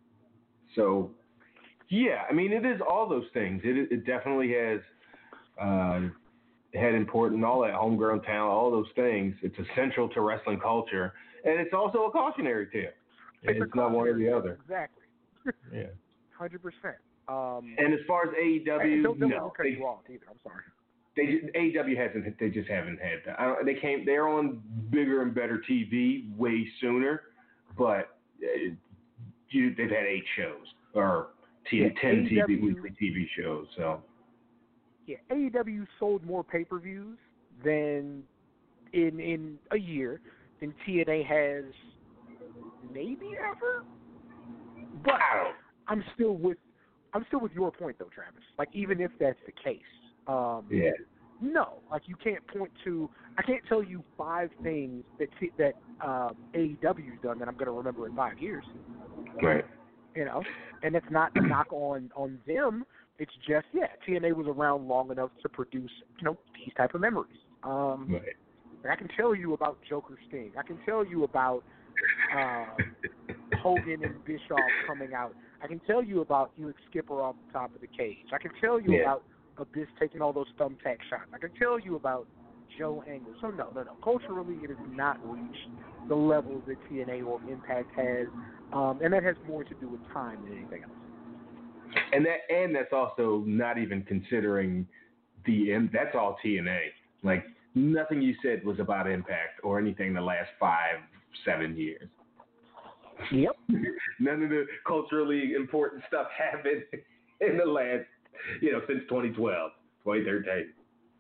so, yeah, I mean, it is all those things. It it definitely has uh, had important, all that homegrown talent, all those things. It's essential to wrestling culture. And it's also a cautionary tale. It's, it's not one or the other. Exactly. Yeah. one hundred percent. Um, and as far as A E W, don't, don't no. cut They, you off either. I'm sorry. They A E W hasn't. They just haven't had that. I don't, they came. They're on bigger and better T V way sooner, but uh, you, they've had eight shows or t- yeah, ten A E W, T V weekly T V shows. So yeah, A E W sold more pay-per-views than in in a year than T N A has maybe ever. But I'm still with I'm still with your point though, Travis. Like even if that's the case. Um, yeah. No, like you can't point to. I can't tell you five things that that uh, A E W's done that I'm going to remember in five years. Right. You know, and it's not a knock on on them. It's just yeah, T N A was around long enough to produce you know these type of memories. Um, right. I can tell you about Joker Sting. I can tell you about uh, Hogan and Bischoff coming out. I can tell you about Felix Skipper off the top of the cage. I can tell you yeah. about Abyss taking all those thumbtack shots. I can tell you about Joe Angle. So no, no, no. Culturally, it has not reached the levels that T N A or Impact has, um, and that has more to do with time than anything else. And that, and that's also not even considering the. That's all T N A. Like nothing you said was about Impact or anything in the last five, seven years. Yep. None of the culturally important stuff happened in the last. You know, since twenty twelve, twenty thirteen.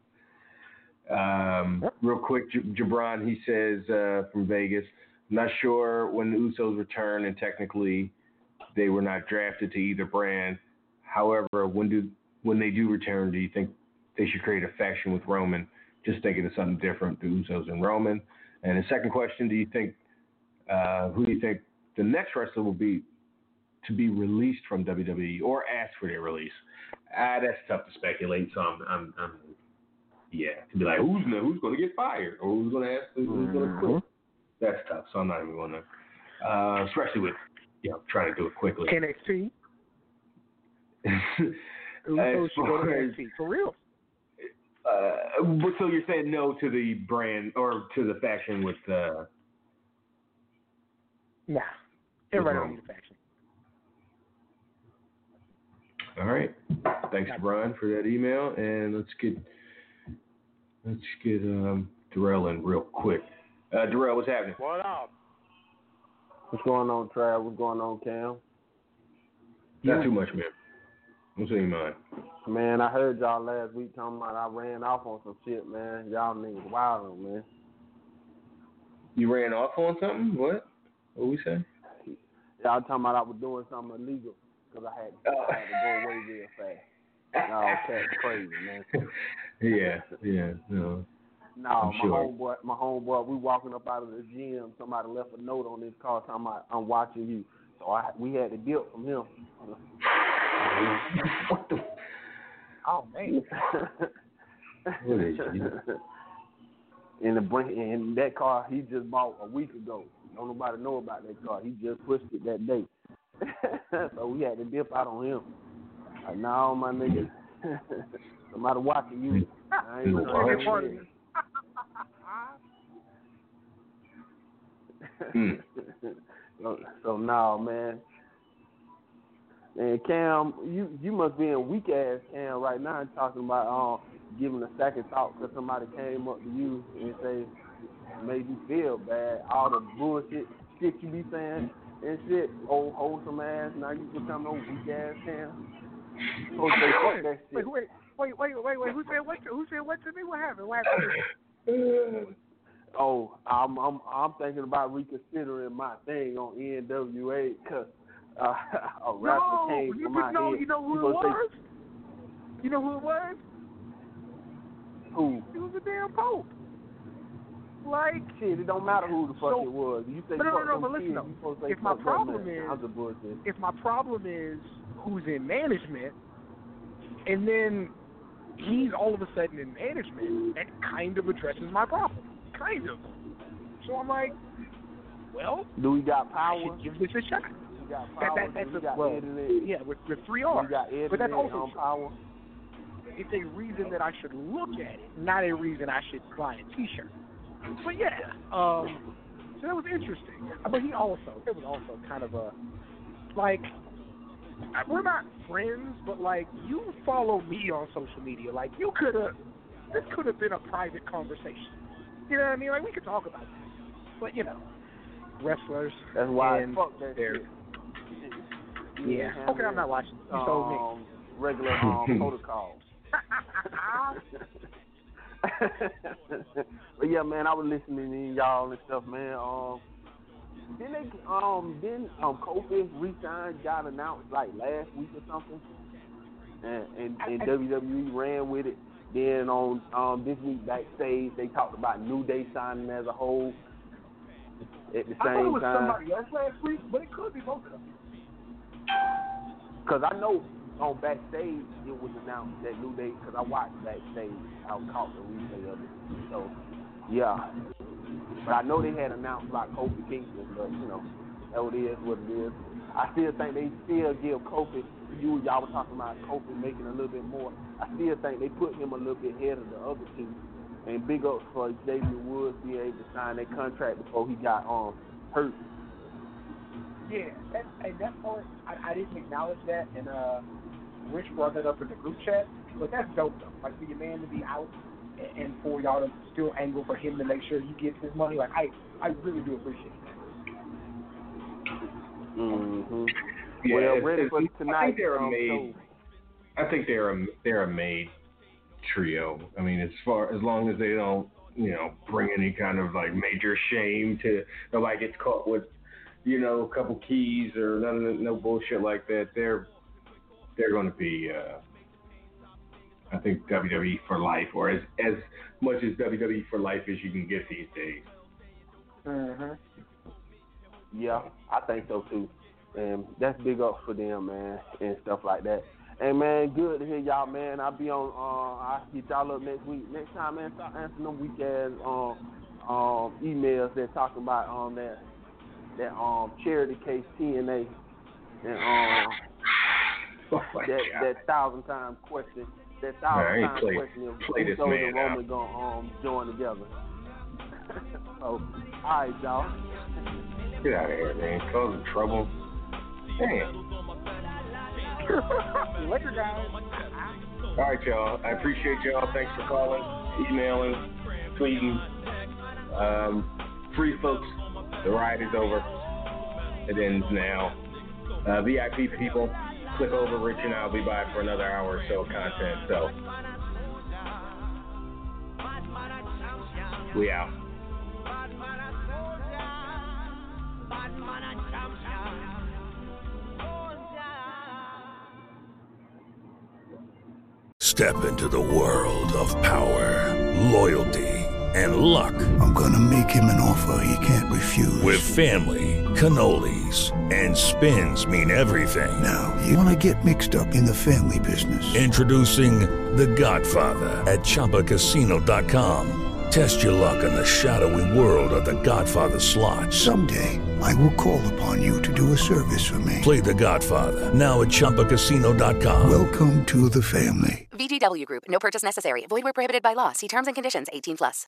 Um, yep. Real quick, J- Jabron, he says uh, from Vegas, not sure when the Usos return, and technically they were not drafted to either brand. However, when do when they do return, do you think they should create a faction with Roman? Just thinking of something different, the Usos and Roman. And the second question, do you think uh, who do you think the next wrestler will be to be released from W W E or ask for their release? Ah, that's tough to speculate. So I'm, I'm, I'm yeah, to be like, who's who's going to get fired or who's going to ask who's mm-hmm. going to quit? That's tough. So I'm not even going to, uh, especially with you know trying to do it quickly. N X T. Usos should go to N X T for real. Uh, so you're saying no to the brand or to the faction with? Uh, nah, everybody don't need a faction. All right. Thanks, Brian, for that email, and let's get let's get um, Darrell in real quick. Uh, Darrell, what's happening? What up? What's going on, Trav? What's going on, Cam? Not too much, man. What's in your mind? Man, I heard y'all last week talking about I ran off on some shit, man. Y'all niggas wild, man. You ran off on something? What? What we say? Y'all talking about I was doing something illegal. Because I had, oh. I had to go away real fast. No, that's crazy, man. yeah, yeah, no. No, I'm my sure. homeboy, my homeboy, we walking up out of the gym. Somebody left a note on his car talking about, I'm watching you. So I, we had to dip from him. What the? Oh, man. What is you? In the in that car he just bought a week ago. Don't nobody know about that car. He just pushed it that day. So we had to dip out on him. Like, no, my nigga. Somebody watching you. I ain't gonna part of you. mm. so, so now, man. And Cam, you you must be in weak ass Cam right now talking about um giving a second thought because somebody came up to you and say made you feel bad. All the bullshit shit you be saying and shit, old wholesome ass. Now you become no weak ass Cam. Oh, say fuck that shit. Wait, wait, wait, wait, wait, wait. Who said what? To, who said what to me? What happened? What happened? Oh, I'm I'm I'm thinking about reconsidering my thing on N W A because uh, a rapper no, came you, from you my know, head. You know who you it was? Say, you know who it was? Who? It was the damn Pope. Like shit, it don't matter who the fuck so, it was. You say no, no, fuck no, them but listen kids, though. say If my fuck problem man. is, if my problem is who's in management, and then he's all of a sudden in management, that kind of addresses my problem. Kind of. So I'm like, well, do we got power? I should give this a shot. We got power. That, that, that's we a, got well, internet. yeah, with, with three R's. We got internet but that's also on power. It's a reason that I should look at it, not a reason I should buy a T-shirt. But yeah, um, so that was interesting. But he also, it was also kind of a, like, we're not friends, but like, you follow me on social media. Like, you could have, this could have been a private conversation. You know what I mean? Like, we could talk about this. But, you know, wrestlers. That's why and I fuck that shit. Yeah. yeah. Okay, I'm not watching. You um, told me. Regular um, protocols. But yeah, man, I was listening to y'all and stuff, man. Um, then they, um, then um, Kofi re-signed, got announced like last week or something, and and, and W W E ran with it. Then on um this week backstage, they talked about New Day signing as a whole at the same time. I thought it was time. Somebody else last week, but it could be both of them. Cause I know on backstage it was announced that New Day. Cause I watched backstage, I caught the replay of it. So yeah, but I know they had announced about Kofi Kingston, but you know, that what it is, what it is. I still think they still give Kofi. You y'all were talking about Kofi making a little bit more. I still think they put him a little bit ahead of the other two. And big ups for Xavier Woods being able to sign that contract before he got um hurt. Yeah, that, and that part, I, I didn't acknowledge that, and uh, Rich brought that up in the group chat, but that's dope, though. Like, for your man to be out, and, and for y'all to still angle for him to make sure he gets his money, like, I, I really do appreciate that. Mm-hmm. Yeah, well, it's, ready it's, for tonight. I think they're a um, made. so. I think they're a they're a made trio. I mean, as far as long as they don't, you know, bring any kind of like major shame to nobody gets caught with, you know, a couple keys or none of the, no bullshit like that. They're they're going to be, uh, I think, W W E for life, or as as much as W W E for life as you can get these days. Mm-hmm. Yeah, I think so too. And that's big up for them, man, and stuff like that. And man, good to hear y'all, man. I'll be on. Uh, I'll hit y'all up next week. Next time, man, start answering them weak ass um, um, emails that talking about um that that um charity case T N A and um oh that God. that thousand times question that thousand nah, times play, question of play this Usos man and Roman out. gonna um join together. So, all right, y'all. Get out of here, man. Causing trouble. Damn. Later, guys. All right, y'all. I appreciate y'all. Thanks for calling, emailing, tweeting. Um, free folks, the ride is over. It ends now. Uh, V I P people, click over. Rich and I'll be back for another hour or so of content. So, we out. Step into the world of power, loyalty, and luck. I'm gonna make him an offer he can't refuse. With family, cannolis, and spins mean everything. Now, you wanna get mixed up in the family business. Introducing The Godfather at Chumba Casino dot com. Test your luck in the shadowy world of The Godfather slot. Someday, I will call upon you to do a service for me. Play The Godfather, now at Chumba Casino dot com. Welcome to the family. V G W Group. No purchase necessary. Void where prohibited by law. See terms and conditions. eighteen plus.